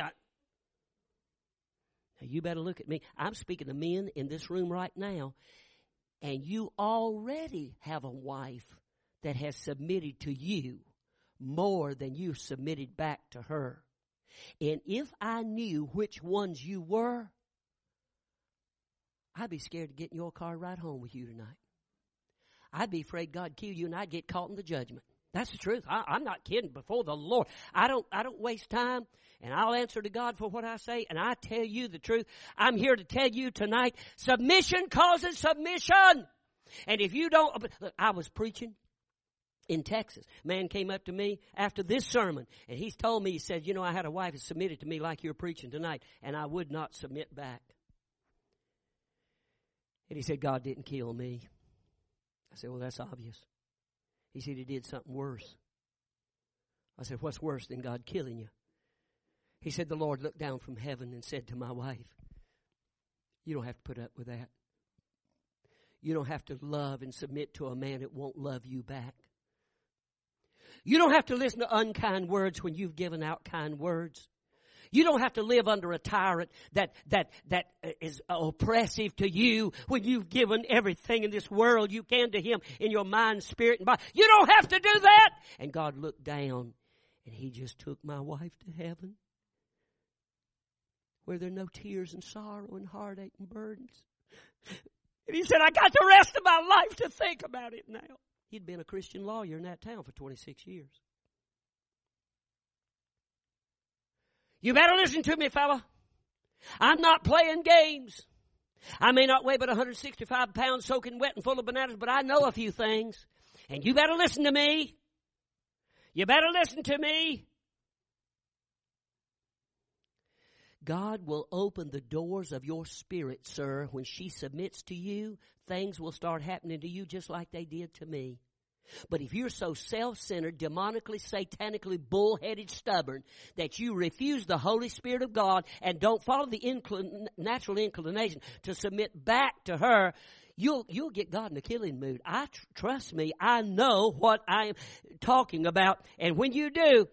Now, you better look at me. I'm speaking to men in this room right now. And you already have a wife that has submitted to you more than you submitted back to her. And if I knew which ones you were, I'd be scared to get in your car right home with you tonight. I'd be afraid God'd kill you and I'd get caught in the judgment. That's the truth. I'm not kidding. Before the Lord, I don't waste time, and I'll answer to God for what I say, and I tell you the truth. I'm here to tell you tonight, submission causes submission. And if you don't, look, I was preaching in Texas. A man came up to me after this sermon, and he's told me, he said, I had a wife who submitted to me like you're preaching tonight, and I would not submit back. And he said, God didn't kill me. I said, well, that's obvious. He said, he did something worse. I said, what's worse than God killing you? He said, the Lord looked down from heaven and said to my wife, you don't have to put up with that. You don't have to love and submit to a man that won't love you back. You don't have to listen to unkind words when you've given out kind words. You don't have to live under a tyrant that is oppressive to you when you've given everything in this world you can to him in your mind, spirit, and body. You don't have to do that. And God looked down, and he just took my wife to heaven where there are no tears and sorrow and heartache and burdens. And he said, I got the rest of my life to think about it now. He'd been a Christian lawyer in that town for 26 years. You better listen to me, fella. I'm not playing games. I may not weigh but 165 pounds soaking wet and full of bananas, but I know a few things. And you better listen to me. You better listen to me. God will open the doors of your spirit, sir. When she submits to you, things will start happening to you just like they did to me. But if you're so self-centered, demonically, satanically, bullheaded, stubborn, that you refuse the Holy Spirit of God and don't follow the natural inclination to submit back to her, you'll get God in a killing mood. Trust me, I know what I am talking about. And when you do,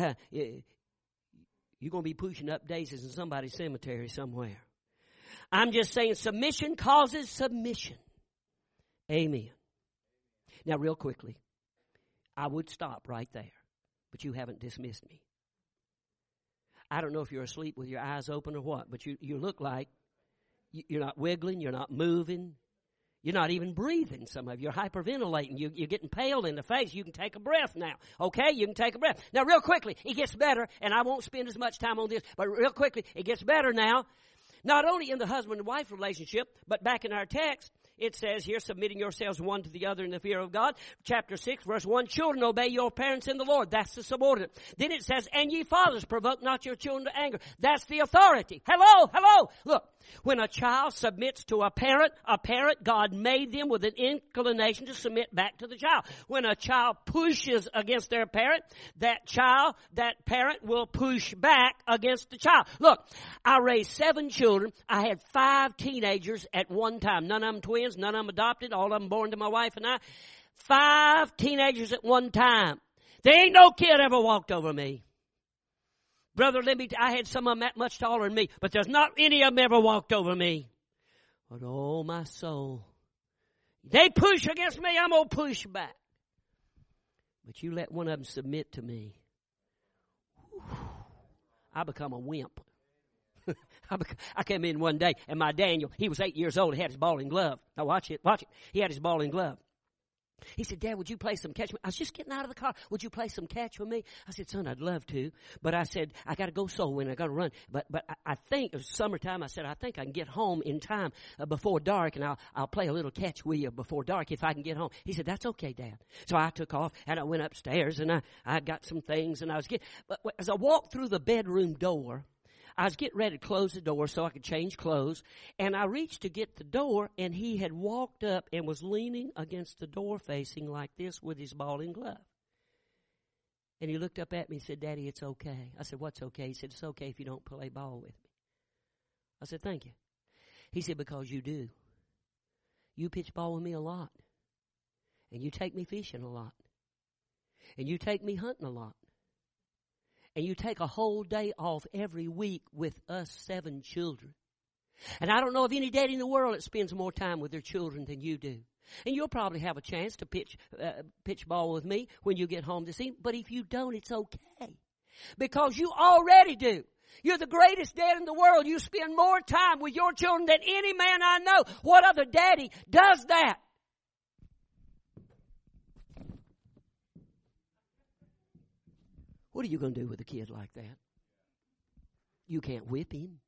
you're going to be pushing up daisies in somebody's cemetery somewhere. I'm just saying submission causes submission. Amen. Now, real quickly, I would stop right there, but you haven't dismissed me. I don't know if you're asleep with your eyes open or what, but you look like you're not wiggling, you're not moving. You're not even breathing, some of you. You're hyperventilating. You're getting pale in the face. You can take a breath now. Okay? You can take a breath. Now, real quickly, it gets better, and I won't spend as much time on this, but real quickly, it gets better now. Not only in the husband and wife relationship, but back in our text, it says here, submitting yourselves one to the other in the fear of God. Chapter 6, verse 1, children, obey your parents in the Lord. That's the subordinate. Then it says, and ye fathers, provoke not your children to anger. That's the authority. Hello. Look, when a child submits to a parent, God made them with an inclination to submit back to the child. When a child pushes against their parent, that parent will push back against the child. Look, I raised 7 children. I had 5 teenagers at one time. None of them twins, none of them adopted, all of them born to my wife and I. 5 teenagers at one time. There ain't no kid ever walked over me. Brother, I had some of them that much taller than me, but there's not any of them ever walked over me. But oh, my soul. They push against me, I'm going to push back. But you let one of them submit to me. I become a wimp. I came in one day, and my Daniel, he was 8 years old, he had his ball and glove. Now watch it. He had his ball and glove. He said, Dad, would you play some catch with me? I was just getting out of the car. Would you play some catch with me? I said, son, I'd love to. But I said, I got to go soul winning. I got to run. But I think it was summertime. I said, I think I can get home in time before dark, and I'll play a little catch with you before dark if I can get home. He said, that's okay, Dad. So I took off, and I went upstairs, and I got some things, and but as I walked through the bedroom door, I was getting ready to close the door so I could change clothes. And I reached to get the door, and he had walked up and was leaning against the door facing like this with his ball and glove. And he looked up at me and said, Daddy, it's okay. I said, what's okay? He said, it's okay if you don't play ball with me. I said, thank you. He said, because you do. You pitch ball with me a lot. And you take me fishing a lot. And you take me hunting a lot. And you take a whole day off every week with us 7 children. And I don't know of any daddy in the world that spends more time with their children than you do. And you'll probably have a chance to pitch ball with me when you get home this evening. But if you don't, it's okay. Because you already do. You're the greatest dad in the world. You spend more time with your children than any man I know. What other daddy does that? What are you going to do with a kid like that? You can't whip him.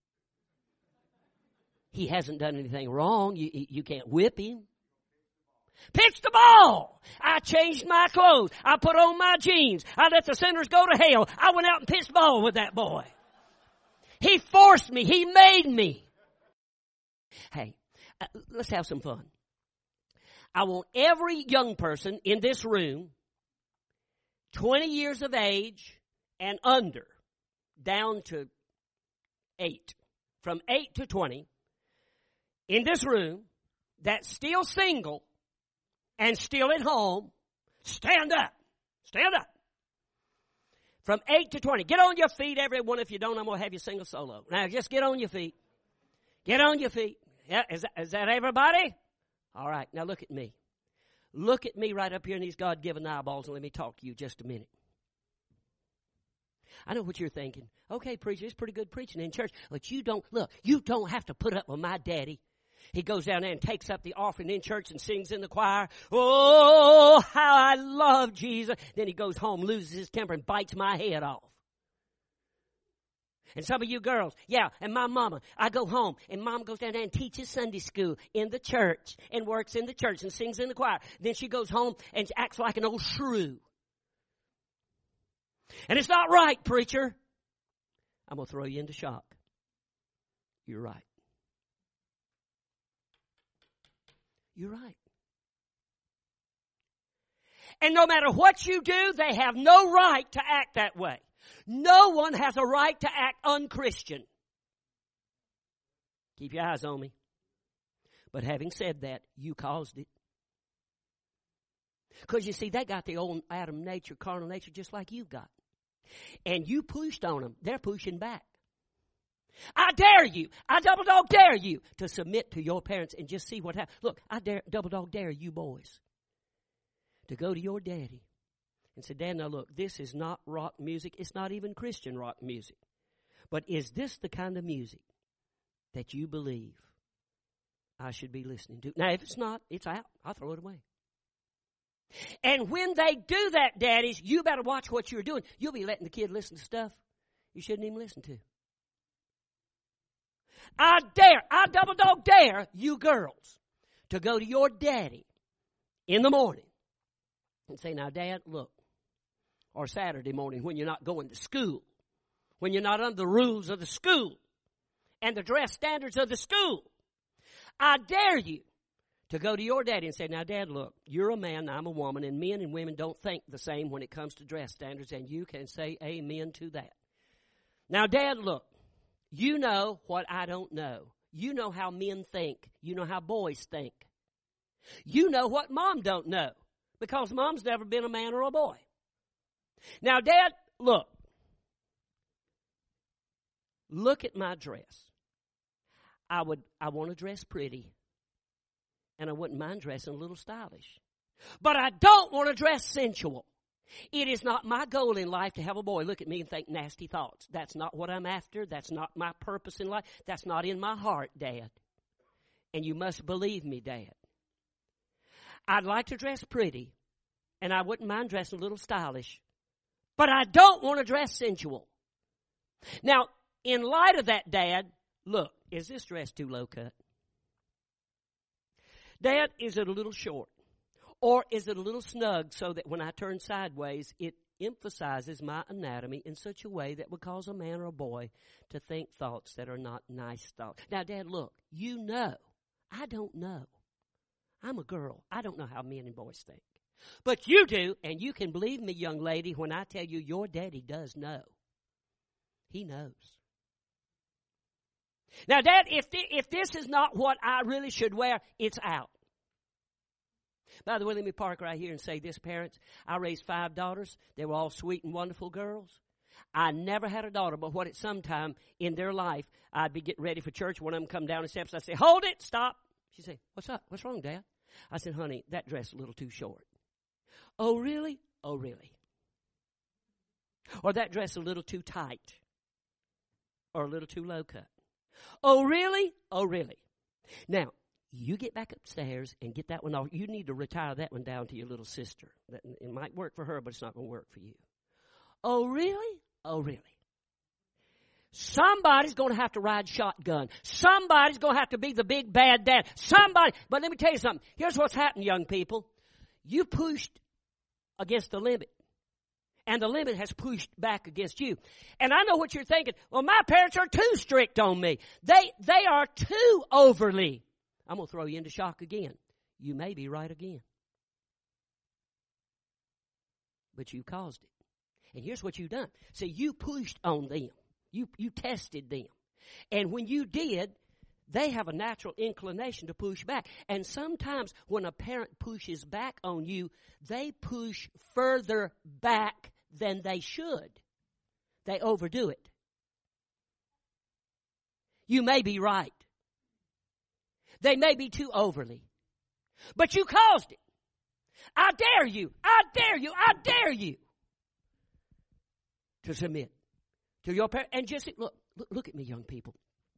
He hasn't done anything wrong. You can't whip him. Pitch the ball. I changed my clothes. I put on my jeans. I let the sinners go to hell. I went out and pitched ball with that boy. He forced me. He made me. Hey, let's have some fun. I want every young person in this room, 20 years of age and under, down to 8, from 8 to 20, in this room, that's still single and still at home, stand up. Stand up. From 8 to 20. Get on your feet, everyone. If you don't, I'm going to have you sing a solo. Now, just get on your feet. Get on your feet. Yeah, is that everybody? All right, now look at me. Look at me right up here in these God-given eyeballs and let me talk to you just a minute. I know what you're thinking. Okay, preacher, it's pretty good preaching in church. But you don't have to put up with my daddy. He goes down there and takes up the offering in church and sings in the choir. Oh, how I love Jesus. Then he goes home, loses his temper, and bites my head off. And some of you girls, yeah, and my mama, I go home, and mom goes down there and teaches Sunday school in the church and works in the church and sings in the choir. Then she goes home and acts like an old shrew. And it's not right, preacher. I'm going to throw you into shock. You're right. You're right. And no matter what you do, they have no right to act that way. No one has a right to act unchristian. Keep your eyes on me. But having said that, you caused it. Because you see, they got the old Adam nature, carnal nature, just like you've got. And you pushed on them. They're pushing back. I dare you. I double dog dare you to submit to your parents and just see what happens. Look, I double dog dare you boys to go to your daddy and say, Dad, now look, this is not rock music. It's not even Christian rock music. But is this the kind of music that you believe I should be listening to. Now, if it's not, it's out. I'll throw it away. And when they do that, daddies, you better watch what you're doing. You'll be letting the kid listen to stuff you shouldn't even listen to. I double dog dare you girls to go to your daddy in the morning and say, now, Dad, look, or Saturday morning when you're not going to school, when you're not under the rules of the school and the dress standards of the school, I dare you to go to your daddy and say, now, Dad, look, you're a man, I'm a woman, and men and women don't think the same when it comes to dress standards, and you can say amen to that. Now, Dad, look, you know what I don't know. You know how men think. You know how boys think. You know what Mom don't know, because Mom's never been a man or a boy. Now, Dad, look at my dress. I want to dress pretty, and I wouldn't mind dressing a little stylish. But I don't want to dress sensual. It is not my goal in life to have a boy look at me and think nasty thoughts. That's not what I'm after. That's not my purpose in life. That's not in my heart, Dad. And you must believe me, Dad. I'd like to dress pretty, and I wouldn't mind dressing a little stylish. But I don't want to dress sensual. Now, in light of that, Dad, look, is this dress too low cut? Dad, is it a little short? Or is it a little snug so that when I turn sideways, it emphasizes my anatomy in such a way that would cause a man or a boy to think thoughts that are not nice thoughts? Now, Dad, look, you know, I don't know. I'm a girl. I don't know how men and boys think. But you do, and you can believe me, young lady, when I tell you your daddy does know. He knows. Now, Dad, if this is not what I really should wear, it's out. By the way, let me park right here and say this, parents. I raised 5 daughters. They were all sweet and wonderful girls. I never had a daughter, but what at some time in their life, I'd be getting ready for church. One of them come down the steps. I say, hold it, stop. She'd say, what's up? What's wrong, Dad? I said, honey, that dress is a little too short. Oh, really? Oh, really? Or that dress a little too tight. Or a little too low cut. Oh, really? Oh, really? Now, you get back upstairs and get that one off. You need to retire that one down to your little sister. It might work for her, but it's not going to work for you. Oh, really? Oh, really? Somebody's going to have to ride shotgun. Somebody's going to have to be the big bad dad. Somebody. But let me tell you something. Here's what's happened, young people. You pushed against the limit. And the limit has pushed back against you. And I know what you're thinking. Well, my parents are too strict on me. They are too overly. I'm going to throw you into shock again. You may be right again. But you caused it. And here's what you've done. See, you pushed on them. You tested them. And when you did, they have a natural inclination to push back. And sometimes when a parent pushes back on you, they push further back than they should. They overdo it. You may be right. They may be too overly. But you caused it. I dare you. I dare you. I dare you to submit to your parents. And just look at me, young people.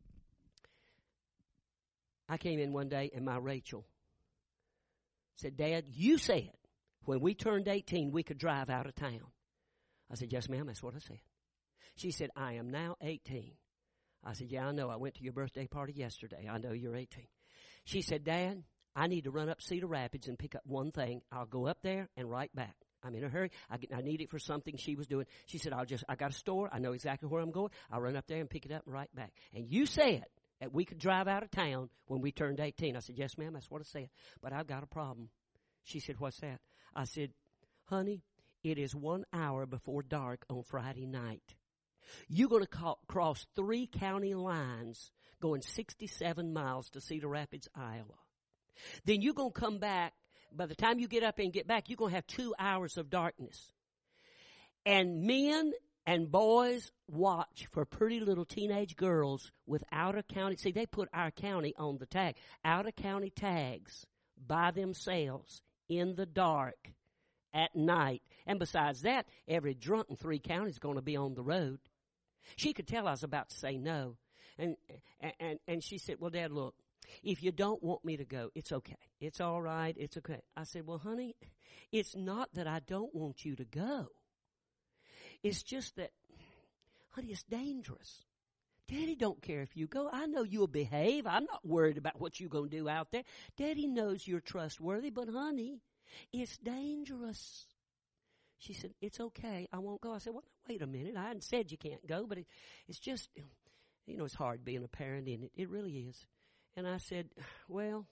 I came in one day and my Rachel said, Dad, you said when we turned 18 we could drive out of town. I said, yes, ma'am, that's what I said. She said, I am now 18. I said, yeah, I know. I went to your birthday party yesterday. I know you're 18. She said, Dad, I need to run up Cedar Rapids and pick up one thing. I'll go up there and right back. I'm in a hurry. I need it for something she was doing. She said, I got a store. I know exactly where I'm going. I'll run up there and pick it up and right back. And you said that we could drive out of town when we turned 18. I said, yes, ma'am, that's what I said. But I've got a problem. She said, what's that? I said, honey, it is 1 hour before dark on Friday night. You're going to cross 3 county lines going 67 miles to Cedar Rapids, Iowa. Then you're going to come back. By the time you get up and get back, you're going to have 2 hours of darkness. And men and boys watch for pretty little teenage girls with out-of-county. See, they put our county on the tag. Out-of-county tags by themselves in the dark at night. And besides that, every drunk in 3 counties is going to be on the road. She could tell I was about to say no. And she said, well, Dad, look, if you don't want me to go, it's okay. It's all right. It's okay. I said, well, honey, it's not that I don't want you to go. It's just that, honey, it's dangerous. Daddy don't care if you go. I know you'll behave. I'm not worried about what you're going to do out there. Daddy knows you're trustworthy, but honey, it's dangerous. She said, it's okay. I won't go. I said, well, wait a minute. I hadn't said you can't go, but it's just, it's hard being a parent, isn't it? It really is. And I said, well,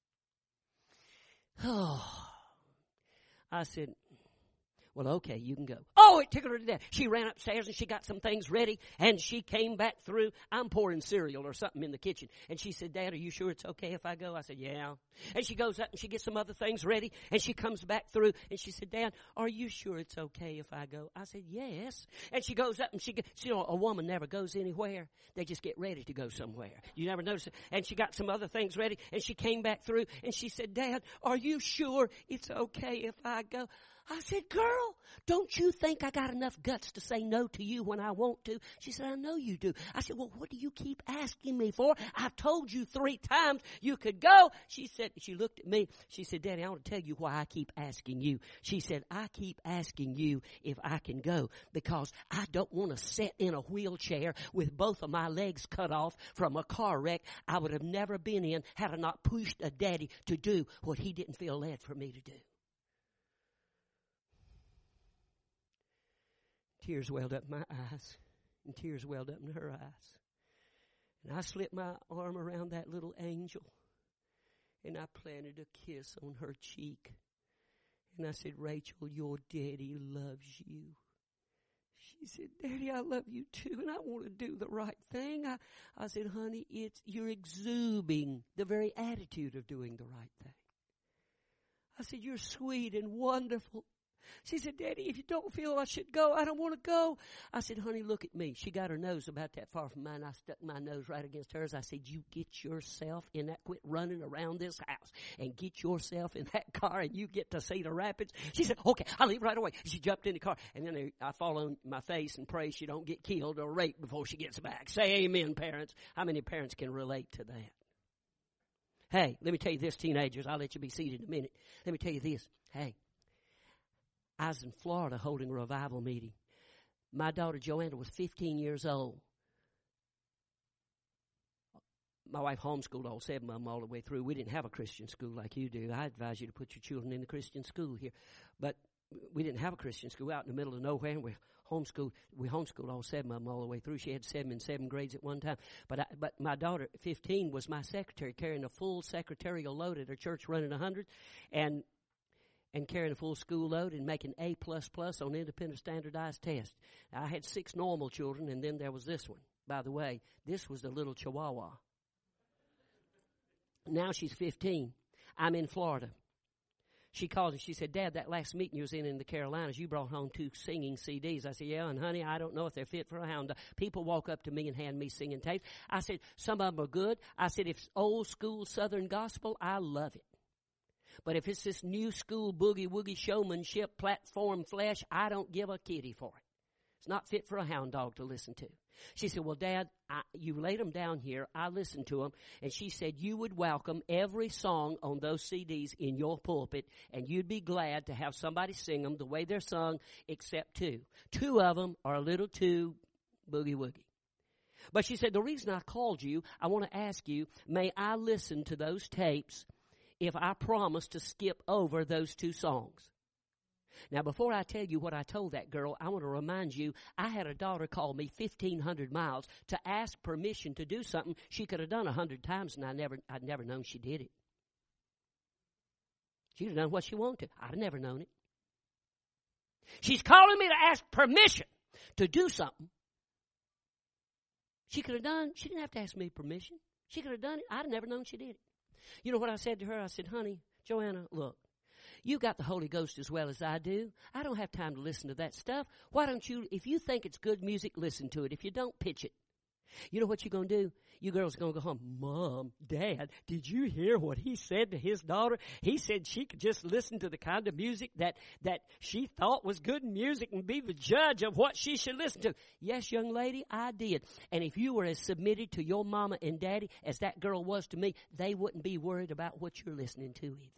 I said, well, okay, you can go. Oh, it tickled her to death. She ran upstairs and she got some things ready and she came back through. I'm pouring cereal or something in the kitchen. And she said, Dad, are you sure it's okay if I go? I said, yeah. And she goes up and she gets some other things ready and she comes back through and she said, Dad, are you sure it's okay if I go? I said, yes. And she goes up and a woman never goes anywhere. They just get ready to go somewhere. You never notice it. And she got some other things ready and she came back through and she said, Dad, are you sure it's okay if I go? I said, girl, don't you think I got enough guts to say no to you when I want to? She said, I know you do. I said, well, what do you keep asking me for? I've told you 3 times you could go. She looked at me. She said, Daddy, I want to tell you why I keep asking you. She said, I keep asking you if I can go because I don't want to sit in a wheelchair with both of my legs cut off from a car wreck I would have never been in had I not pushed a daddy to do what he didn't feel led for me to do. Tears welled up my eyes, and tears welled up in her eyes. And I slipped my arm around that little angel, and I planted a kiss on her cheek. And I said, Rachel, your daddy loves you. She said, Daddy, I love you too, and I want to do the right thing. I said, honey, you're exuding the very attitude of doing the right thing. I said, you're sweet and wonderful. She said, Daddy, if you don't feel I should go, I don't want to go. I said, honey, look at me. She got her nose about that far from mine. I stuck my nose right against hers. I said, you get yourself in that, quit running around this house and get yourself in that car and you get to Cedar Rapids. She said, okay, I'll leave right away. She jumped in the car and then I fall on my face and pray she don't get killed or raped before she gets back. Say amen, parents. How many parents can relate to that? Hey, let me tell you this, teenagers. I'll let you be seated in a minute. Let me tell you this. Hey. I was in Florida holding a revival meeting. My daughter Joanna was 15 years old. My wife homeschooled all 7 of them all the way through. We didn't have a Christian school like you do. I advise you to put your children in the Christian school here. But we didn't have a Christian school out in the middle of nowhere. And we homeschooled all 7 of them all the way through. She had 7 in 7 grades at one time. But my daughter, 15, was my secretary, carrying a full secretarial load at her church, running 100. And carrying a full school load and making A++ on independent standardized tests. I had 6 normal children, and then there was this one. By the way, this was the little Chihuahua. Now she's 15. I'm in Florida. She calls and she said, Dad, that last meeting you was in the Carolinas, you brought home 2 singing CDs. I said, yeah, and honey, I don't know if they're fit for a hound dog. People walk up to me and hand me singing tapes. I said, some of them are good. I said, if it's old school Southern gospel, I love it. But if it's this new school boogie-woogie showmanship platform flesh, I don't give a kitty for it. It's not fit for a hound dog to listen to. She said, well, Dad, you laid them down here. I listened to them. And she said, you would welcome every song on those CDs in your pulpit, and you'd be glad to have somebody sing them the way they're sung, except 2. 2 of them are a little too boogie-woogie. But she said, the reason I called you, I want to ask you, may I listen to those tapes if I promise to skip over those 2 songs? Now, before I tell you what I told that girl, I want to remind you, I had a daughter call me 1,500 miles to ask permission to do something she could have done 100 times, and I'd never known she did it. She'd have done what she wanted to. I'd have never known it. She's calling me to ask permission to do something she could have done. She didn't have to ask me permission. She could have done it. I'd have never known she did it. You know what I said to her? I said, honey, Joanna, look, you got the Holy Ghost as well as I do. I don't have time to listen to that stuff. Why don't you, if you think it's good music, listen to it. If you don't, pitch it. You know what you're going to do? You girls are going to go home. Mom, Dad, did you hear what he said to his daughter? He said she could just listen to the kind of music that she thought was good music and be the judge of what she should listen to. Yes, young lady, I did. And if you were as submitted to your mama and daddy as that girl was to me, they wouldn't be worried about what you're listening to either.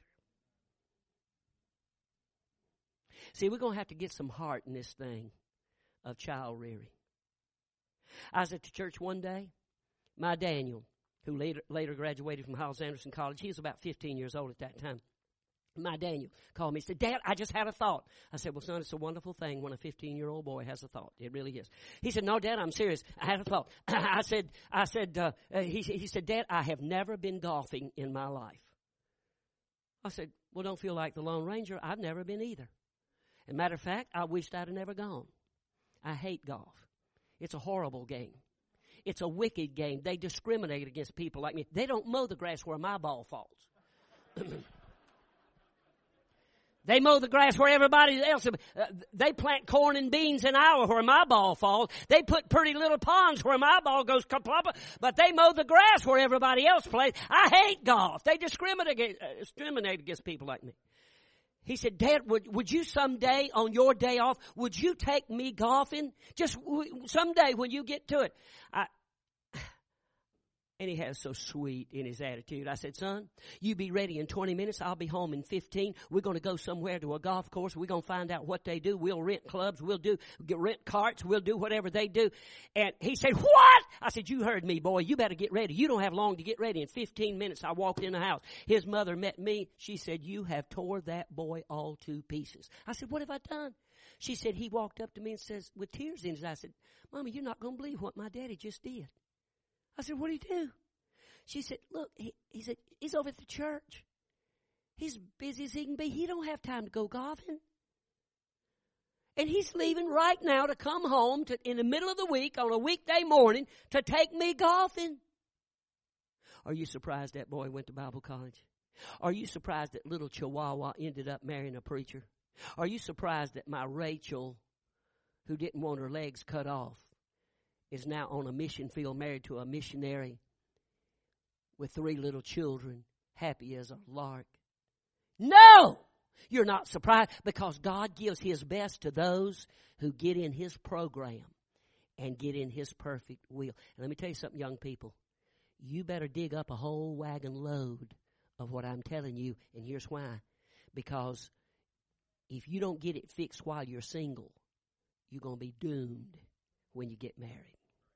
See, we're going to have to get some heart in this thing of child rearing. I was at the church one day. My Daniel, who later graduated from Hyles Anderson College, he was about 15 years old at that time. My Daniel called me and said, Dad, I just had a thought. I said, well, son, it's a wonderful thing when a 15-year-old boy has a thought. It really is. He said, no, Dad, I'm serious. I had a thought. He said, Dad, I have never been golfing in my life. I said, well, don't feel like the Lone Ranger. I've never been either. As a matter of fact, I wished I'd have never gone. I hate golf. It's a horrible game. It's a wicked game. They discriminate against people like me. They don't mow the grass where my ball falls. They mow the grass where everybody else. They plant corn and beans in Iowa where my ball falls. They put pretty little ponds where my ball goes kaploppa. But they mow the grass where everybody else plays. I hate golf. They discriminate against people like me. He said, Dad, would you someday on your day off, would you take me golfing? Just someday when you get to it. And he has so sweet in his attitude. I said, son, you be ready in 20 minutes. I'll be home in 15. We're going to go somewhere to a golf course. We're going to find out what they do. We'll rent clubs. We'll rent carts. We'll do whatever they do. And he said, what? I said, you heard me, boy. You better get ready. You don't have long to get ready. In 15 minutes, I walked in the house. His mother met me. She said, you have tore that boy all to pieces. I said, what have I done? She said, he walked up to me and says, with tears in his eyes, I said, Mama, you're not going to believe what my daddy just did. I said, what did he do? She said, look, he said, he's over at the church. He's busy as he can be. He don't have time to go golfing. And he's leaving right now to come home in the middle of the week on a weekday morning to take me golfing. Are you surprised that boy went to Bible college? Are you surprised that little Chihuahua ended up marrying a preacher? Are you surprised that my Rachel, who didn't want her legs cut off, is now on a mission field married to a missionary with 3 little children, happy as a lark? No! You're not surprised, because God gives His best to those who get in His program and get in His perfect will. And let me tell you something, young people. You better dig up a whole wagon load of what I'm telling you, and here's why. Because if you don't get it fixed while you're single, you're going to be doomed when you get married.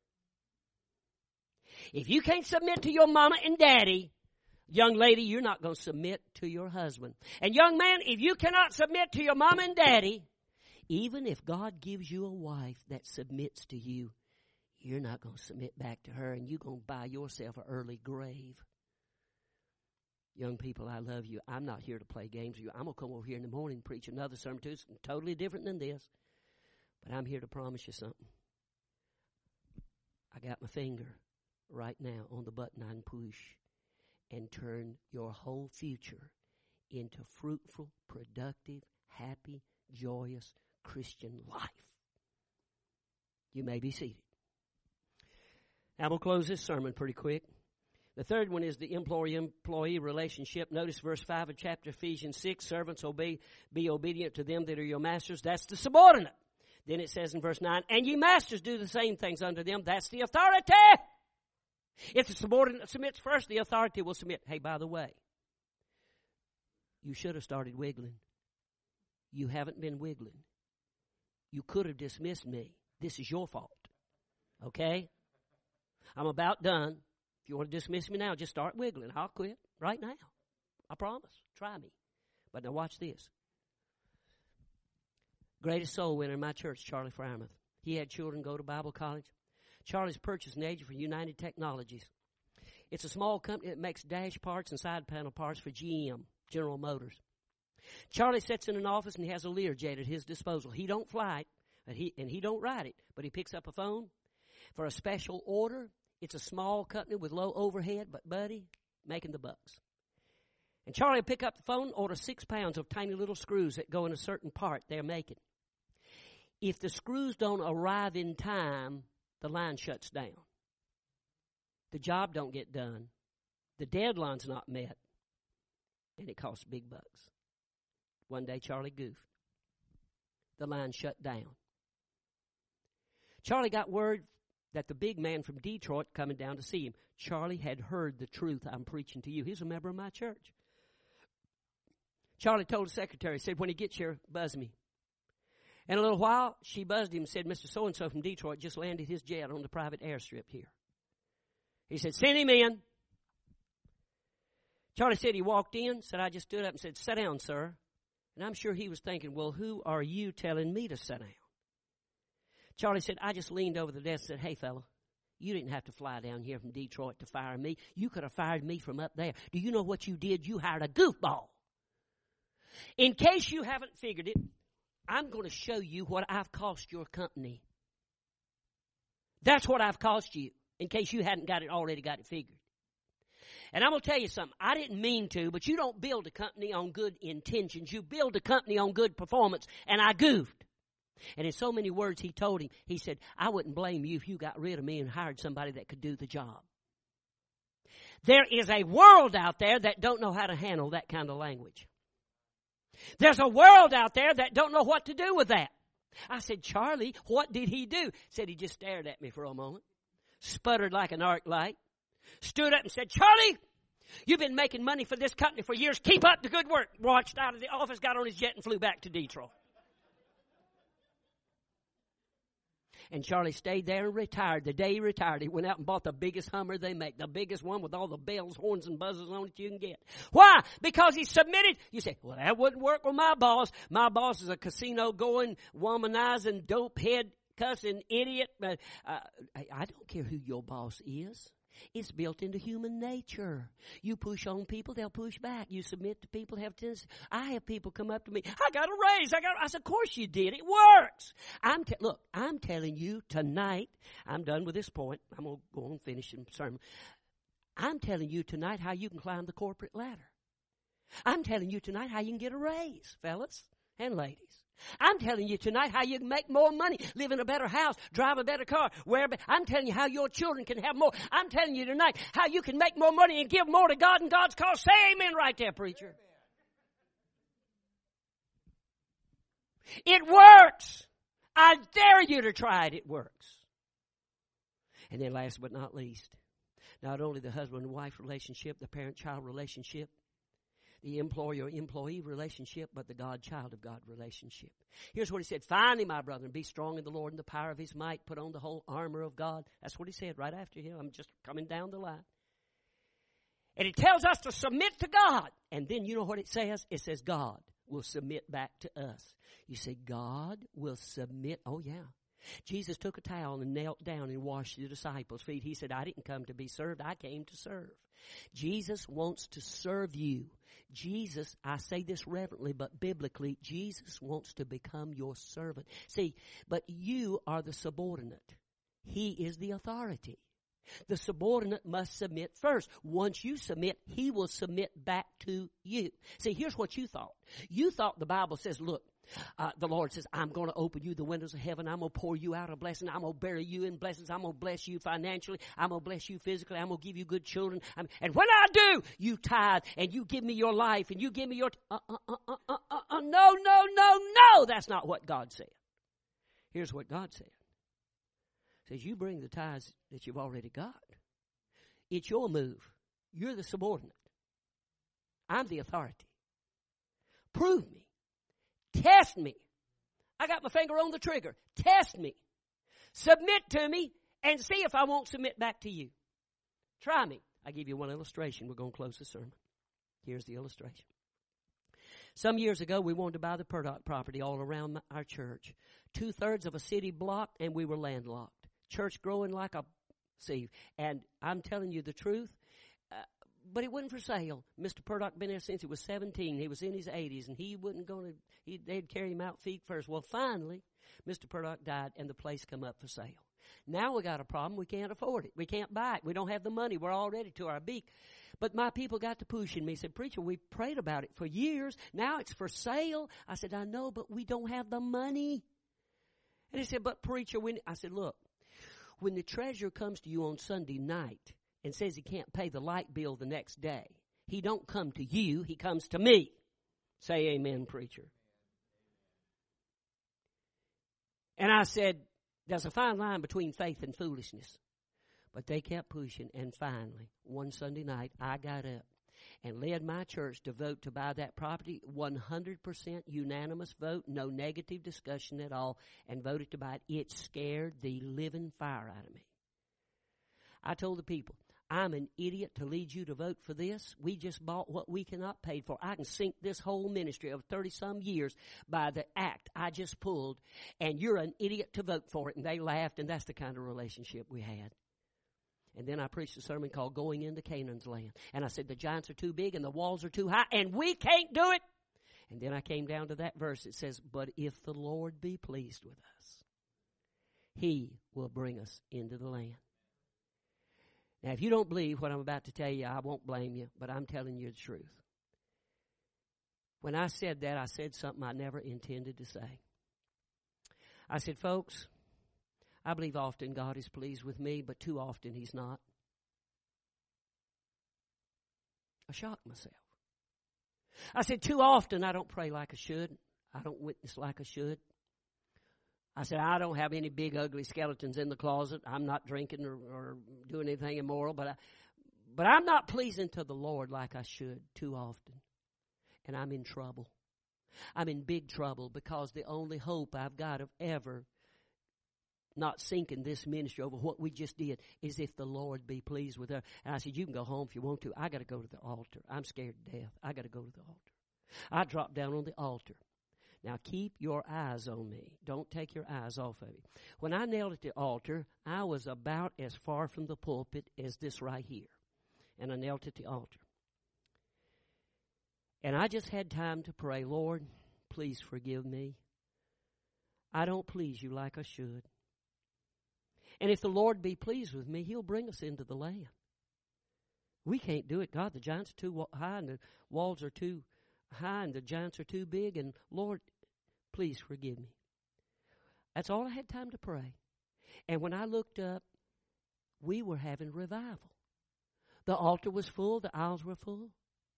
If you can't submit to your mama and daddy, young lady, you're not going to submit to your husband. And young man, if you cannot submit to your mama and daddy, even if God gives you a wife that submits to you, you're not going to submit back to her, and you're going to buy yourself an early grave. Young people, I love you. I'm not here to play games with you. I'm going to come over here in the morning and preach another sermon too. It's totally different than this. But I'm here to promise you something. I got my finger right now on the button I can push and turn your whole future into fruitful, productive, happy, joyous Christian life. You may be seated. Now we'll close this sermon pretty quick. The third one is the employee relationship. Notice verse 5 of chapter Ephesians 6. Servants, be obedient to them that are your masters. That's the subordinate. Then it says in verse 9, and ye masters do the same things unto them. That's the authority. If the subordinate submits first, the authority will submit. Hey, by the way, you should have started wiggling. You haven't been wiggling. You could have dismissed me. This is your fault. Okay? I'm about done. If you want to dismiss me now, just start wiggling. I'll quit right now. I promise. Try me. But now watch this. Greatest soul winner in my church, Charlie Frymouth. He had children go to Bible college. Charlie's purchased an agent for United Technologies. It's a small company that makes dash parts and side panel parts for GM, General Motors. Charlie sits in an office and he has a Learjet at his disposal. He don't fly it, and he don't ride it, but he picks up a phone for a special order. It's a small company with low overhead, but buddy, making the bucks. And Charlie will pick up the phone, order 6 pounds of tiny little screws that go in a certain part they're making. If the screws don't arrive in time, the line shuts down. The job don't get done. The deadline's not met. And it costs big bucks. One day Charlie goofed. The line shut down. Charlie got word that the big man from Detroit coming down to see him. Charlie had heard the truth I'm preaching to you. He's a member of my church. Charlie told the secretary, said, when he gets here, buzz me. In a little while, she buzzed him and said, Mr. So-and-so from Detroit just landed his jet on the private airstrip here. He said, send him in. Charlie said he walked in, said, I just stood up and said, sit down, sir. And I'm sure he was thinking, well, who are you telling me to sit down? Charlie said, I just leaned over the desk and said, hey, fella, you didn't have to fly down here from Detroit to fire me. You could have fired me from up there. Do you know what you did? You hired a goofball. In case you haven't figured it, I'm going to show you what I've cost your company. That's what I've cost you, in case you hadn't already got it figured. And I'm going to tell you something. I didn't mean to, but you don't build a company on good intentions. You build a company on good performance, and I goofed. And in so many words he told him, he said, I wouldn't blame you if you got rid of me and hired somebody that could do the job. There is a world out there that don't know how to handle that kind of language. There's a world out there that don't know what to do with that. I said, Charlie, what did he do? Said he just stared at me for a moment, sputtered like an arc light, stood up and said, Charlie, you've been making money for this company for years. Keep up the good work. Watched out of the office, got on his jet and flew back to Detroit. And Charlie stayed there and retired. The day he retired, he went out and bought the biggest Hummer they make, the biggest one with all the bells, horns, and buzzers on it you can get. Why? Because he submitted. You say, well, that wouldn't work with my boss. My boss is a casino-going, womanizing, dope-head, cussing idiot. I don't care who your boss is. It's built into human nature. You push on people, they'll push back. You submit to people, have tendency. I have people come up to me, I got a raise. I said, of course you did. It works. Look, I'm telling you tonight, I'm done with this point. I'm going to go on and finish the sermon. I'm telling you tonight how you can climb the corporate ladder. I'm telling you tonight how you can get a raise, fellas and ladies. I'm telling you tonight how you can make more money, live in a better house, drive a better car, I'm telling you how your children can have more. I'm telling you tonight how you can make more money and give more to God and God's cause. Say amen right there, preacher. It works. I dare you to try it. It works. And then last but not least, not only the husband and wife relationship, the parent-child relationship, the employer-employee relationship, but the God-child of God relationship. Here's what he said. Finally, my brethren, be strong in the Lord and the power of his might. Put on the whole armor of God. That's what he said right after him. I'm just coming down the line. And it tells us to submit to God. And then you know what it says? It says God will submit back to us. You say, God will submit. Oh, yeah. Jesus took a towel and knelt down and washed the disciples' feet. He said, I didn't come to be served. I came to serve. Jesus wants to serve you. Jesus, I say this reverently, but biblically, Jesus wants to become your servant. See, but you are the subordinate. He is the authority. The subordinate must submit first. Once you submit, he will submit back to you. See, here's what you thought. You thought the Bible says, look, the Lord says, I'm going to open you the windows of heaven. I'm going to pour you out a blessing. I'm going to bury you in blessings. I'm going to bless you financially. I'm going to bless you physically. I'm going to give you good children. And when I do, you tithe and you give me your life and you give me your... No. That's not what God said. Here's what God said. He says, you bring the tithes that you've already got. It's your move. You're the subordinate. I'm the authority. Prove me. Test me. I got my finger on the trigger. Test me. Submit to me and see if I won't submit back to you. Try me. I give you one illustration. We're going to close the sermon. Here's the illustration. Some years ago, we wanted to buy the Purdock property all around our church. 2/3 of a city block, and we were landlocked. Church growing like a seed. And I'm telling you the truth, but it wasn't for sale. Mr. Purdock been there since he was 17. He was in his 80s, and he wasn't going to, they'd carry him out feet first. Well, finally, Mr. Purdock died, and the place come up for sale. Now we got a problem. We can't afford it. We can't buy it. We don't have the money. We're already to our beak. But my people got to pushing me. Said, preacher, we prayed about it for years. Now it's for sale. I said, I know, but we don't have the money. And he said, but preacher, I said, look, when the treasurer comes to you on Sunday night and says he can't pay the light bill the next day, he don't come to you, he comes to me. Say amen, preacher. And I said, there's a fine line between faith and foolishness. But they kept pushing, and finally, one Sunday night, I got up and led my church to vote to buy that property. 100% unanimous vote, no negative discussion at all, and voted to buy it. It scared the living fire out of me. I told the people, I'm an idiot to lead you to vote for this. We just bought what we cannot pay for. I can sink this whole ministry of 30-some years by the act I just pulled, and you're an idiot to vote for it. And they laughed, and that's the kind of relationship we had. And then I preached a sermon called Going into Canaan's Land. And I said, the giants are too big and the walls are too high, and we can't do it. And then I came down to that verse. It says, but if the Lord be pleased with us, he will bring us into the land. Now, if you don't believe what I'm about to tell you, I won't blame you, but I'm telling you the truth. When I said that, I said something I never intended to say. I said, folks, I believe often God is pleased with me, but too often He's not. I shocked myself. I said, too often I don't pray like I should. I don't witness like I should. I said, I don't have any big, ugly skeletons in the closet. I'm not drinking or doing anything immoral, but I'm not pleasing to the Lord like I should too often. And I'm in trouble. I'm in big trouble because the only hope I've got of ever not sinking this ministry over what we just did is if the Lord be pleased with her. And I said, you can go home if you want to. I got to go to the altar. I'm scared to death. I got to go to the altar. I dropped down on the altar. Now, keep your eyes on me. Don't take your eyes off of me. When I knelt at the altar, I was about as far from the pulpit as this right here. And I knelt at the altar. And I just had time to pray, Lord, please forgive me. I don't please you like I should. And if the Lord be pleased with me, He'll bring us into the land. We can't do it. God, the giants are too high and the walls are too high and the giants are too big, and Lord, please forgive me. That's all I had time to pray. And when I looked up, we were having revival. The altar was full, the aisles were full.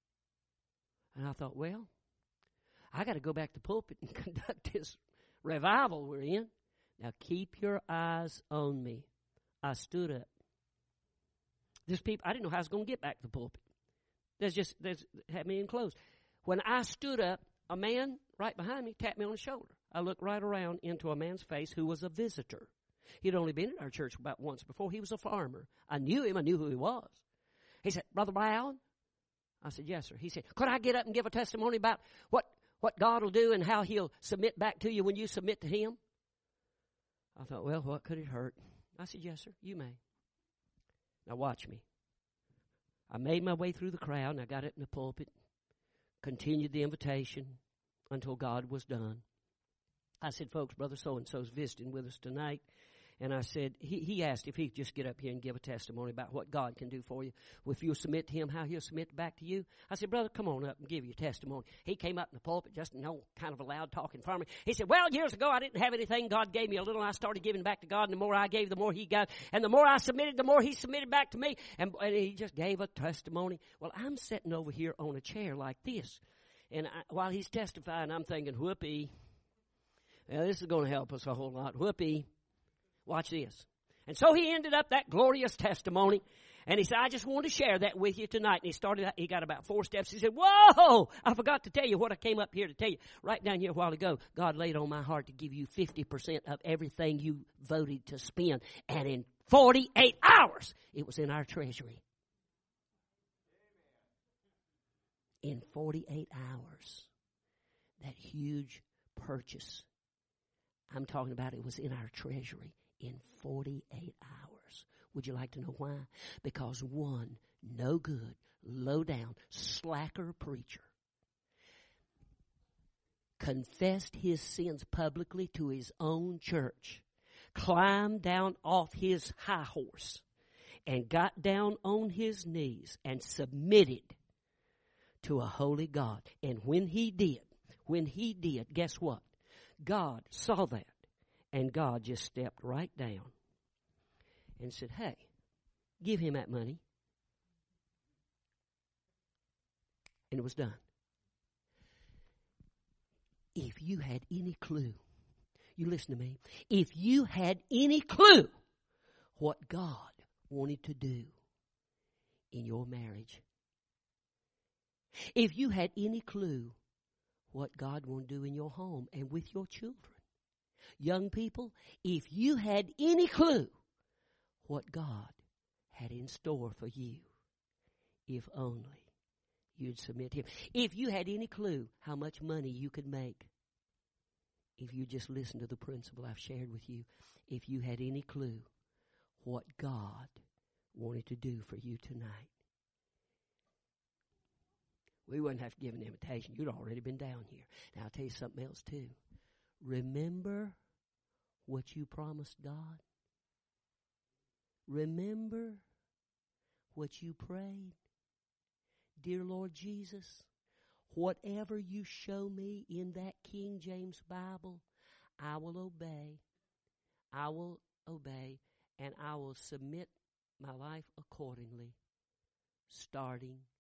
And I thought, well, I got to go back to the pulpit and conduct this revival we're in. Now keep your eyes on me. I stood up. I didn't know how I was going to get back to the pulpit. There's had me enclosed. When I stood up, a man right behind me tapped me on the shoulder. I looked right around into a man's face who was a visitor. He'd only been in our church about once before. He was a farmer. I knew him. I knew who he was. He said, Brother Brown? I said, yes, sir. He said, could I get up and give a testimony about what God will do and how He'll submit back to you when you submit to Him? I thought, well, what could it hurt? I said, yes, sir, you may. Now watch me. I made my way through the crowd, and I got up in the pulpit, continued the invitation until God was done. I said, folks, Brother so-and-so's visiting with us tonight. And I said, he asked if he'd just get up here and give a testimony about what God can do for you. If you'll submit to Him, how He'll submit back to you. I said, brother, come on up and give your testimony. He came up in the pulpit, just, kind of a loud talking farmer. He said, well, years ago I didn't have anything. God gave me a little, and I started giving back to God. And the more I gave, the more He got. And the more I submitted, the more He submitted back to me. And he just gave a testimony. Well, I'm sitting over here on a chair like this. And while he's testifying, I'm thinking, whoopee. Well, this is going to help us a whole lot. Whoopee. Watch this. And so he ended up that glorious testimony. And he said, I just wanted to share that with you tonight. And he got about 4 steps. He said, whoa, I forgot to tell you what I came up here to tell you. Right down here a while ago, God laid on my heart to give you 50% of everything you voted to spend. And in 48 hours, it was in our treasury. In 48 hours, that huge purchase, I'm talking about, it was in our treasury in 48 hours. Would you like to know why? Because one no good, low down, slacker preacher confessed his sins publicly to his own church, climbed down off his high horse, and got down on his knees and submitted to a holy God. And when he did, guess what? God saw that, and God just stepped right down and said, hey, give him that money. And it was done. If you had any clue, you listen to me, if you had any clue what God wanted to do in your marriage, if you had any clue what God wanted to do in your home and with your children, young people, if you had any clue what God had in store for you, if only you'd submit to Him. If you had any clue how much money you could make, if you just listen to the principle I've shared with you, if you had any clue what God wanted to do for you tonight, we wouldn't have to give an invitation. You'd already been down here. Now, I'll tell you something else, too. Remember what you promised God. Remember what you prayed. Dear Lord Jesus, whatever you show me in that King James Bible, I will obey. I will obey, and I will submit my life accordingly, starting